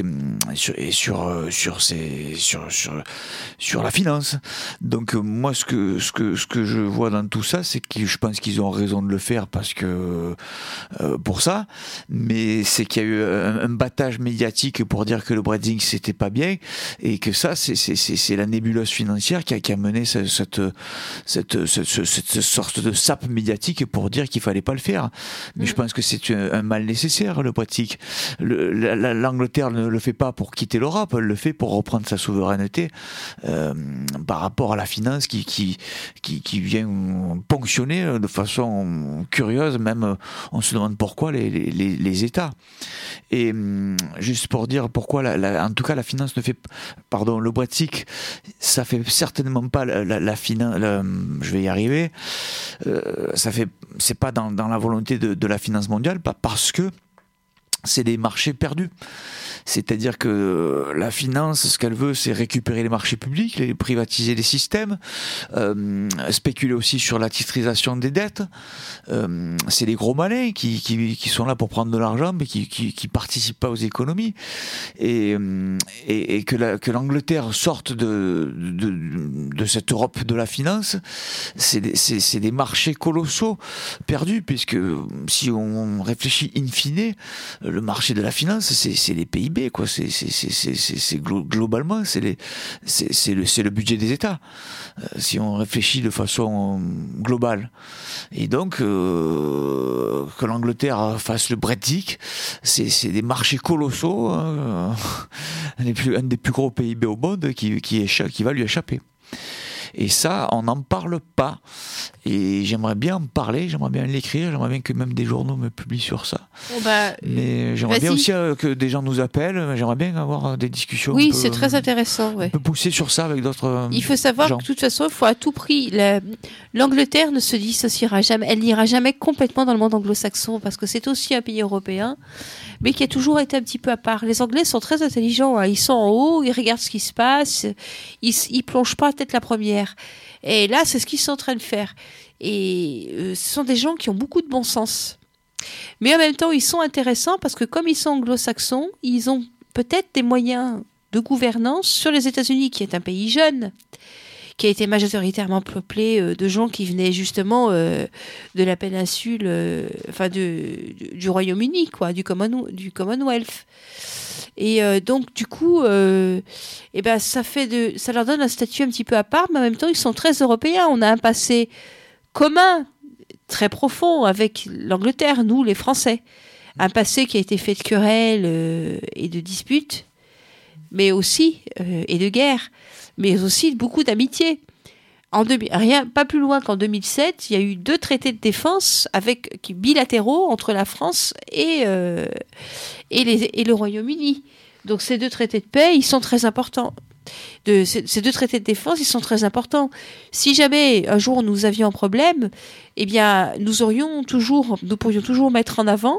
la finance. Donc moi, ce que je vois dans tout ça, c'est que je pense qu'ils ont raison de le faire parce que pour ça, mais c'est qu'il y a eu un battage médiatique pour dire que le Brexit c'était pas bien, et que ça c'est la nébuleuse financière qui a mené cette sorte de sape médiatique pour dire qu'il fallait pas le faire. Mais je pense que c'est un mal nécessaire, le Brexit. L'Angleterre ne le fait pas pour quitter l'Europe, elle le fait pour reprendre sa souveraineté par rapport à la finance qui vient ponctionner de façon curieuse, même on se demande pourquoi les États. Et juste pour dire pourquoi en tout cas la finance ne fait, pardon, le Brexit, ça fait certainement pas la finance, je vais y arriver, c'est pas dans la volonté de la finance mondiale, pas parce que c'est des marchés perdus. C'est-à-dire que la finance, ce qu'elle veut, c'est récupérer les marchés publics, privatiser les systèmes, spéculer aussi sur la titrisation des dettes. C'est les gros malins qui sont là pour prendre de l'argent, mais qui participent pas aux économies. Et que l'Angleterre sorte de cette Europe de la finance, c'est des marchés colossaux perdus, puisque si on réfléchit in fine, le marché de la finance, c'est les PIB. Quoi. C'est globalement c'est le budget des États, si on réfléchit de façon globale. Et donc que l'Angleterre fasse le Brexit, c'est des marchés colossaux, un des plus gros PIB au monde qui va lui échapper. Et ça, on n'en parle pas. Et j'aimerais bien en parler, j'aimerais bien l'écrire, j'aimerais bien que même des journaux me publient sur ça. Mais j'aimerais bien aussi que des gens nous appellent, j'aimerais bien avoir des discussions. Oui, c'est très intéressant. Ouais. On peut pousser sur ça avec d'autres Il faut savoir gens. que de toute façon, il faut à tout prix... L'Angleterre ne se dissociera jamais, elle n'ira jamais complètement dans le monde anglo-saxon, parce que c'est aussi un pays européen, mais qui a toujours été un petit peu à part. Les Anglais sont très intelligents, hein. Ils sont en haut, ils regardent ce qui se passe, ils plongent pas tête la première. Et là, c'est ce qu'ils sont en train de faire. Et ce sont des gens qui ont beaucoup de bon sens. Mais en même temps, ils sont intéressants parce que comme ils sont anglo-saxons, ils ont peut-être des moyens de gouvernance sur les États-Unis, qui est un pays jeune, qui a été majoritairement peuplé de gens qui venaient justement de la péninsule, du Royaume-Uni, quoi, du Commonwealth. Et donc du coup, ça leur donne un statut un petit peu à part, mais en même temps ils sont très européens. On a un passé commun très profond avec l'Angleterre, nous les Français, un passé qui a été fait de querelles et de disputes, mais aussi et de guerres, mais aussi de beaucoup d'amitié. Pas plus loin qu'en 2007, il y a eu 2 traités de défense bilatéraux entre la France et le Royaume-Uni. Donc ces 2 traités de paix, ils sont très importants. Ces 2 traités de défense, ils sont très importants. Si jamais un jour nous avions un problème, eh bien nous pourrions toujours mettre en avant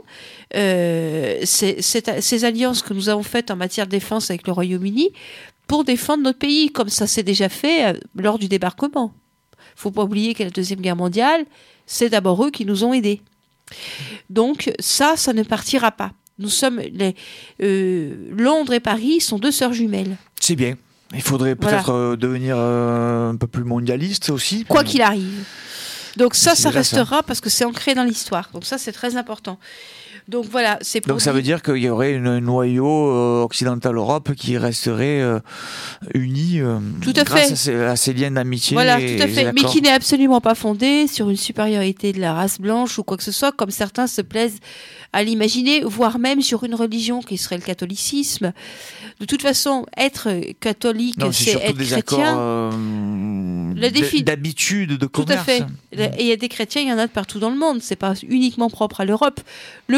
ces alliances que nous avons faites en matière de défense avec le Royaume-Uni pour défendre notre pays, comme ça s'est déjà fait lors du débarquement. Il ne faut pas oublier qu'à la Deuxième Guerre mondiale, c'est d'abord eux qui nous ont aidés. Donc ça ne partira pas. Londres et Paris sont 2 sœurs jumelles. C'est bien. Il faudrait peut-être devenir un peu plus mondialiste aussi. Quoi qu'il arrive. Donc ça restera parce que c'est ancré dans l'histoire. Donc ça, c'est très important. Donc voilà, c'est pour. Donc ça veut dire qu'il y aurait un noyau occidental-Europe qui resterait uni grâce à ces liens d'amitié. Voilà, tout à fait. Mais qui n'est absolument pas fondé sur une supériorité de la race blanche ou quoi que ce soit, comme certains se plaisent à l'imaginer, voire même sur une religion qui serait le catholicisme. De toute façon, être catholique, c'est être chrétien. Le défi d'habitude, de commerce. Tout à fait. Et il y a des chrétiens, il y en a de partout dans le monde. C'est pas uniquement propre à l'Europe. Des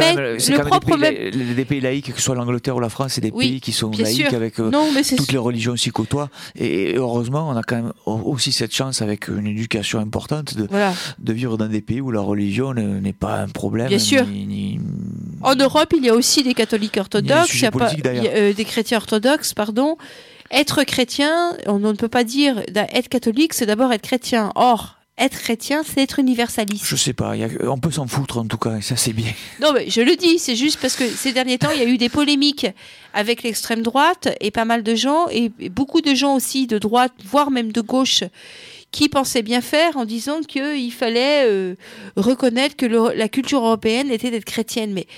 pays laïcs, que ce soit l'Angleterre ou la France, c'est des pays qui sont laïques avec toutes les religions s'y côtoient. Et heureusement, on a quand même aussi cette chance avec une éducation importante de vivre dans des pays où la religion n'est pas un problème. Bien sûr. En Europe, il y a aussi des catholiques orthodoxes, des chrétiens orthodoxes, pardon. Être chrétien, on ne peut pas dire être catholique, c'est d'abord être chrétien. Or, être chrétien, c'est être universaliste. Je sais pas, on peut s'en foutre en tout cas, et ça c'est bien. Non mais je le dis, c'est juste parce que ces derniers temps, il y a eu des polémiques avec l'extrême droite et pas mal de gens, et beaucoup de gens aussi de droite, voire même de gauche, qui pensaient bien faire en disant qu'il fallait reconnaître que la culture européenne était d'être chrétienne. Mais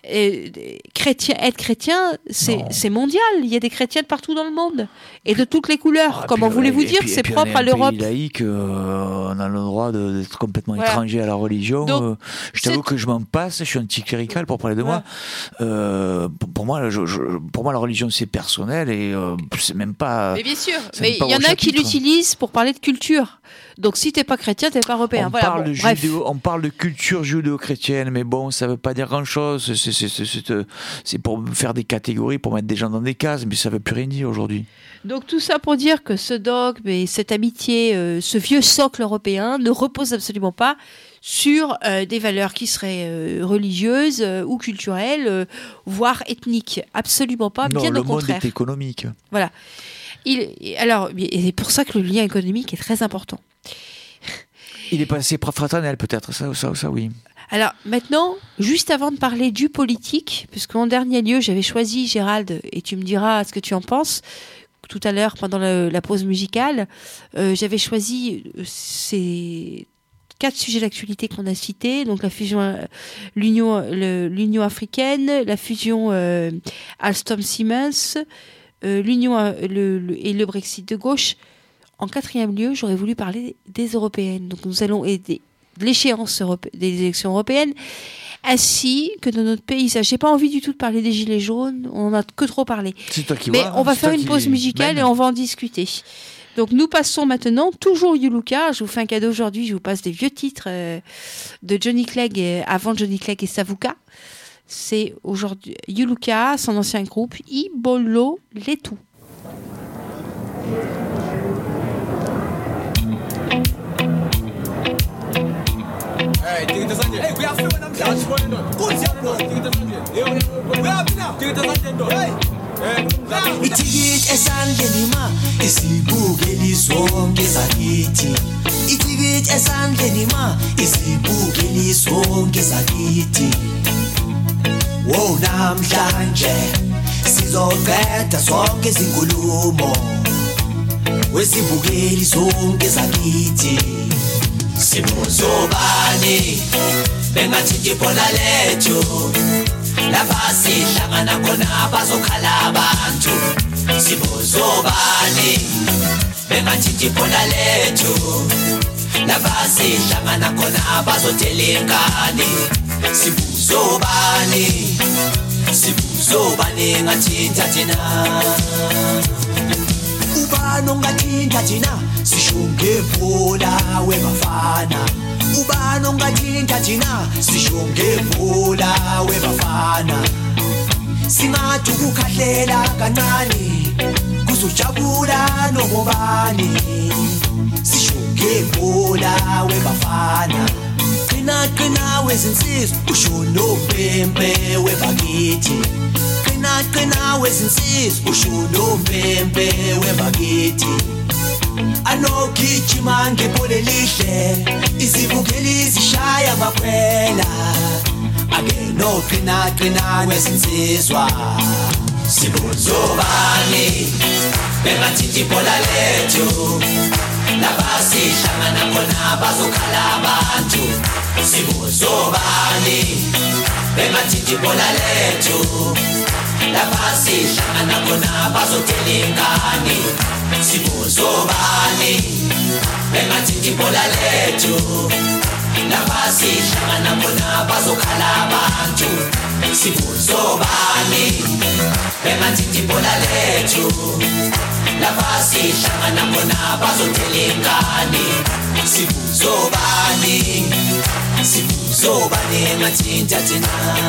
être chrétien, c'est mondial. Il y a des chrétiens de partout dans le monde et de toutes les couleurs. Comment voulez-vous dire que c'est propre à l'Europe? Pays laïque, on a le droit d'être complètement étranger à la religion. Donc, je t'avoue que je m'en passe. Je suis anticlérical pour parler de moi. Pour moi, la religion c'est personnel et c'est même pas. Mais bien sûr. Mais il y en a qui l'utilisent pour parler de culture. Donc si t'es pas chrétien, t'es pas européen. On parle de culture judéo-chrétienne, mais bon, ça veut pas dire grand-chose. C'est pour faire des catégories, pour mettre des gens dans des cases, mais ça veut plus rien dire aujourd'hui. Donc tout ça pour dire que ce dogme et cette amitié, ce vieux socle européen ne repose absolument pas sur des valeurs qui seraient religieuses ou culturelles, voire ethniques. Absolument pas, bien au contraire. Le monde est économique. Voilà. Et c'est pour ça que le lien économique est très important. Il est passé fraternel peut-être, ça oui. Alors maintenant, juste avant de parler du politique, puisqu'en dernier lieu j'avais choisi, Gérald, et tu me diras ce que tu en penses, tout à l'heure pendant la pause musicale, j'avais choisi ces 4 sujets d'actualité qu'on a cités, donc la fusion, l'Union africaine, la fusion Alstom-Siemens, l'Union et le Brexit de gauche. En 4e lieu, j'aurais voulu parler des européennes. Donc nous allons aider de l'échéance des élections européennes, ainsi que de notre paysage. J'ai pas envie du tout de parler des gilets jaunes, on en a que trop parlé. Mais on va faire une pause musicale et on va en discuter. Donc nous passons maintenant, toujours You Luca. Je vous fais un cadeau aujourd'hui, je vous passe des vieux titres de Johnny Clegg, avant Johnny Clegg et Savuka. C'est aujourd'hui You Luca, son ancien groupe, Ibolo Letu. Hey, take it to Sunday. Hey, we have someone I'm charged for you. Good job, bro. Take it to Sunday. We have it now. Take it to Sunday. Hey. Itikit esandleni ma isibukeli sonke sakithi. Itikit esandleni ma isibukeli sonke sakithi. Wow, namhlanje sizoqeda sonke izinkulumo. Wesibukeli sonke sakithi. Sibuzobani bengathi ibhola lethu lapha sihlangana khona bazokhala abantu. Sibuzobani bengathi ibhola lethu lapha sihlangana khona bazotela ingane. Sibuzobani ngathinta thina. Ubani ongathinta thina sishonke bhola webafana. Ubani ongathinta thina sishonke bhola webafana. Singathi ukukhahlela kancane kuzojabula nobani. Sishonke bhola webafana. Qina wezinsizwa ushono mpempe webakithi. Qina wezinsizwa ushono mpempe webakithi. Anogijima ngebhola elihle izibukeli zishaya maphela. akenoqinaqina kwezinsizwa sibuzobani bengathindi ibhola lethu lapha sihlangana khona bazokhala abantu sibuzobani bengathindi ibhola lethu lapha sihlangana khona bazothela ingane sibuzobani bengathindi ibhola lethu lapha sihlangana khona bazokhala abantu sibuzobani bengathindi ibhola lethu lapha sihlangana khona bazothela ingane sibuzobani sibuzobani engathinta thina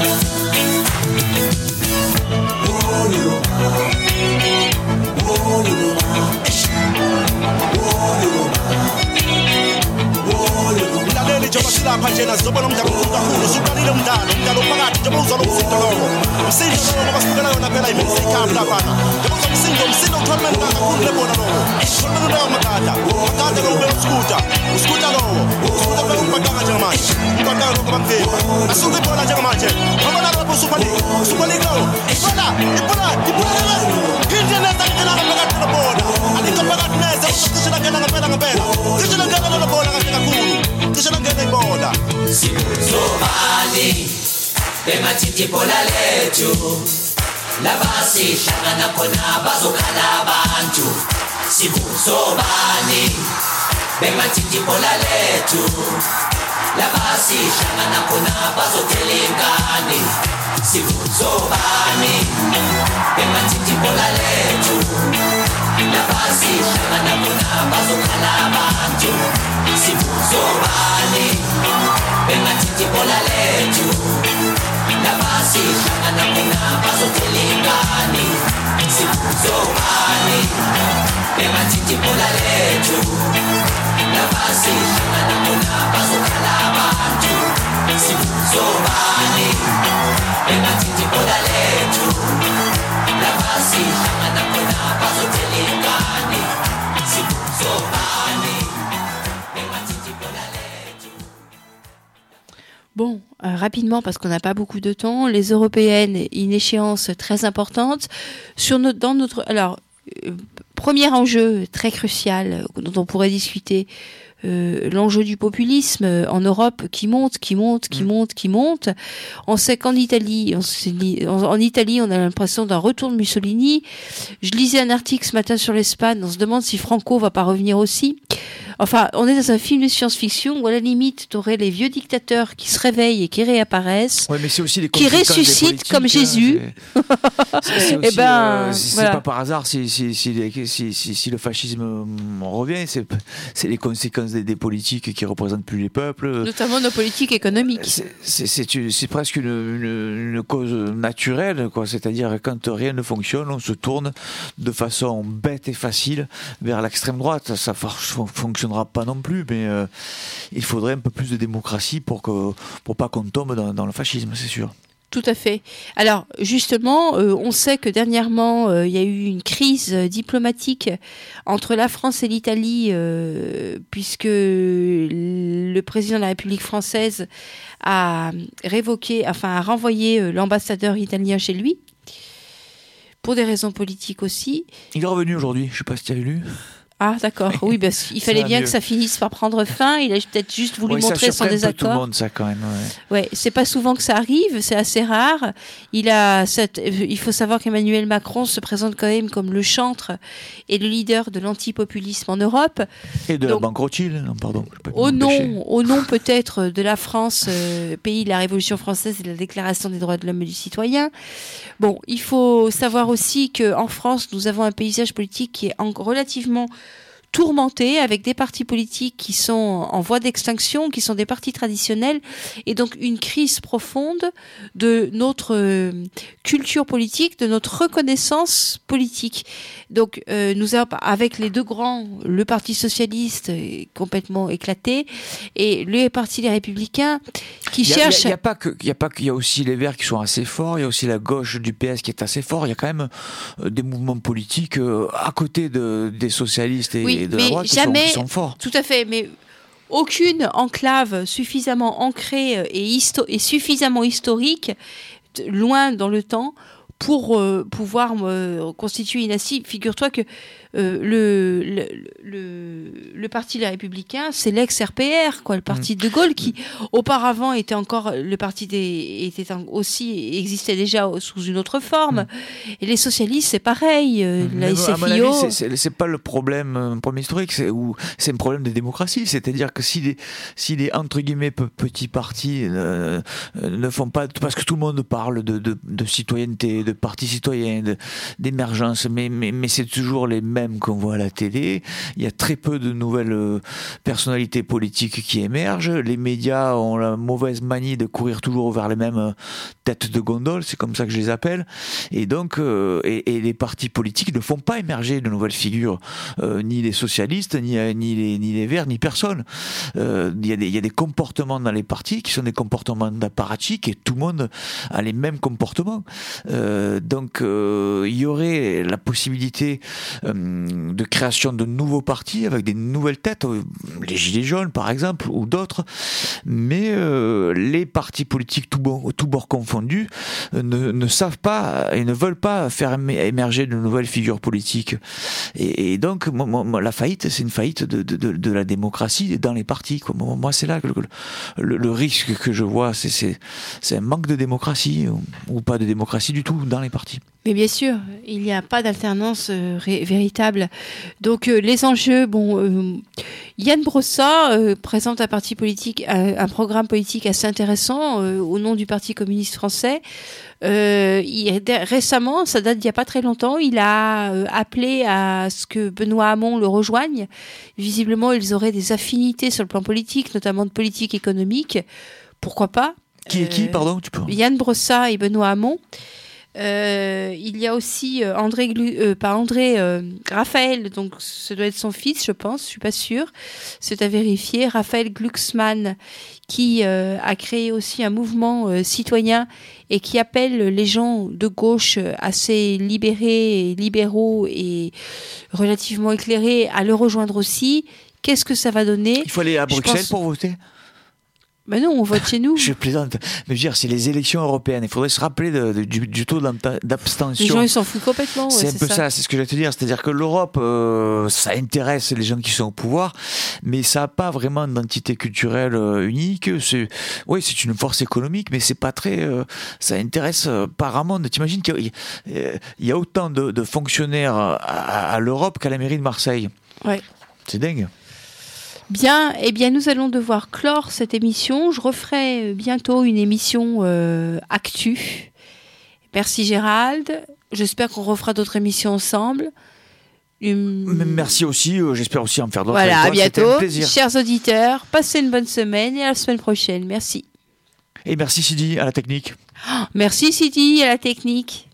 Mlaleli njengoba silapha njena sizobona umdlalo omkhulu kakhulu usuqalile umdlalo phakathi njengoba uzwa lo msindo lowo umsindo lowo ngoba sibukela yona phela imenzi ikhamba laphana njengoba uzwa umsindo uthwalumeni kakhulu lebona lowo uthwalumeni lowo magada lo ube uskuta lowo ube umbaqanga njengamanje umbaqanga lokho bamfeni asuke ibhola njengamanje ngoba lapho Super League lowo ibhola nginjeneza ngena phakathi lebona alito phakathi neze usishila ngempela usishila ngena lebona kahle kakhulu usishila ngena ibhola sibuzobani bengathindi ibhola lethu lapha sihlangana khona bazokhala abantu sibuzobani bengathindi ibhola lethu lapha sihlangana khona bazothela ingane sibuzobani bengathindi ibhola lethu lapha sihlangana khona bazokhala abantu sibuzobani bengathindi ibhola lethu lapha sihlangana khona bazothela ingane sibuzobani bengathindi ibhola lethu lapha sihlangana khona bazokhala abantu sibuzobani bengathindi ibhola lethu lapha sihlangana khona bazothela ingane sibuzobani bengathindi ibhola lethu. Bon, rapidement, parce qu'on n'a pas beaucoup de temps, les européennes, une échéance très importante. Premier enjeu très crucial dont on pourrait discuter, l'enjeu du populisme en Europe qui monte. On sait qu'en Italie, on a l'impression d'un retour de Mussolini. Je lisais un article ce matin sur l'Espagne, on se demande si Franco va pas revenir aussi. Enfin, on est dans un film de science-fiction où à la limite, tu aurais les vieux dictateurs qui se réveillent et qui réapparaissent, Ouais, mais c'est aussi les qui conséquences des ressuscitent politiques, comme Jésus. C'est Eh aussi, ben, c'est voilà. pas par hasard si le fascisme revient, c'est les conséquences des politiques qui représentent plus les peuples. Notamment nos politiques économiques. C'est presque une cause naturelle, quoi. C'est-à-dire quand rien ne fonctionne, on se tourne de façon bête et facile vers l'extrême droite. Ça fonctionnera pas non plus, mais il faudrait un peu plus de démocratie pour pas qu'on tombe dans le fascisme, c'est sûr. Tout à fait. Alors, justement, on sait que dernièrement, il y a eu une crise diplomatique entre la France et l'Italie, puisque le président de la République française a renvoyé l'ambassadeur italien chez lui, pour des raisons politiques aussi. Il est revenu aujourd'hui, je sais pas si tu as lu. Ah, d'accord. Oui, parce qu'il fallait bien que ça finisse par prendre fin. Il a peut-être juste voulu montrer son désaccord. Ça surprend un peu tout le monde, ça, quand même. Ouais, c'est pas souvent que ça arrive, c'est assez rare. Il faut savoir qu'Emmanuel Macron se présente quand même comme le chantre et le leader de l'antipopulisme en Europe. Et de la banque Rothschild, pardon. Au nom peut-être de la France, pays de la Révolution française et de la Déclaration des droits de l'homme et du citoyen. Bon, il faut savoir aussi qu'en France, nous avons un paysage politique qui est relativement tourmenté, avec des partis politiques qui sont en voie d'extinction, qui sont des partis traditionnels, et donc une crise profonde de notre culture politique, de notre reconnaissance politique. Donc nous avons, avec les deux grands, le Parti socialiste est complètement éclaté, et le Parti des Républicains qui cherchent... Il y a aussi les Verts qui sont assez forts, il y a aussi la gauche du PS qui est assez fort, il y a quand même des mouvements politiques à côté des socialistes et de la droite qui sont forts. Tout à fait, mais aucune enclave suffisamment ancrée et suffisamment historique, loin dans le temps, pour pouvoir constituer une assise. Figure-toi que le parti Les Républicains, c'est l'ex-RPR, quoi, le parti de Gaulle, qui auparavant était encore le parti existait déjà sous une autre forme. Et les socialistes, c'est pareil. La SFIO. À mon avis, c'est pas le problème, un problème historique, c'est un problème de démocratie. C'est-à-dire que si les entre guillemets petits partis ne font pas, parce que tout le monde parle de citoyenneté, de parti citoyen, d'émergence, mais c'est toujours les mêmes qu'on voit à la télé. Il y a très peu de nouvelles personnalités politiques qui émergent. Les médias ont la mauvaise manie de courir toujours vers les mêmes têtes de gondole, c'est comme ça que je les appelle. Et donc, et les partis politiques ne font pas émerger de nouvelles figures, ni les socialistes, ni les Verts, ni personne. Il y a des comportements dans les partis qui sont des comportements d'apparatchiks et tout le monde a les mêmes comportements. Donc, il y aurait la possibilité de création de nouveaux partis avec des nouvelles têtes, les Gilets jaunes par exemple ou d'autres, mais les partis politiques tout bords confondus ne savent pas et ne veulent pas faire émerger de nouvelles figures politiques, et donc la faillite, c'est une faillite de la démocratie dans les partis, quoi. Moi c'est là que le risque que je vois, c'est un manque de démocratie ou pas de démocratie du tout dans les partis. Mais bien sûr, il n'y a pas d'alternance véritable. Donc les enjeux, Yann Brossa présente un parti politique, un programme politique assez intéressant au nom du Parti communiste français. Récemment, ça date d'il n'y a pas très longtemps, il a appelé à ce que Benoît Hamon le rejoigne. Visiblement, ils auraient des affinités sur le plan politique, notamment de politique économique. Pourquoi pas ? Qui est qui, pardon, tu peux... Yann Brossa et Benoît Hamon. Il y a aussi Raphaël, donc ce doit être son fils, je pense, je suis pas sûre, c'est à vérifier, Raphaël Glucksmann, qui a créé aussi un mouvement citoyen et qui appelle les gens de gauche assez libéraux et relativement éclairés à le rejoindre aussi. Qu'est-ce que ça va donner ? Il faut aller à Bruxelles pour voter ? Ben non, on vote chez nous. Je plaisante. Mais je veux dire, c'est les élections européennes. Il faudrait se rappeler du taux d'abstention. Les gens, ils s'en foutent complètement. C'est un peu ça, c'est ce que je vais te dire. C'est-à-dire que l'Europe, ça intéresse les gens qui sont au pouvoir, mais ça n'a pas vraiment d'entité culturelle unique. C'est une force économique, mais c'est pas très... ça intéresse pas rarement. T'imagines qu'il y a autant de fonctionnaires à l'Europe qu'à la mairie de Marseille. Ouais. C'est dingue. Bien, nous allons devoir clore cette émission. Je referai bientôt une émission actu. Merci Gérald. J'espère qu'on refera d'autres émissions ensemble. Merci aussi. J'espère aussi en faire d'autres. Voilà, à bientôt. C'était un plaisir. Chers auditeurs, passez une bonne semaine et à la semaine prochaine. Merci. Et merci Sidi à la technique. Merci Sidi à la technique.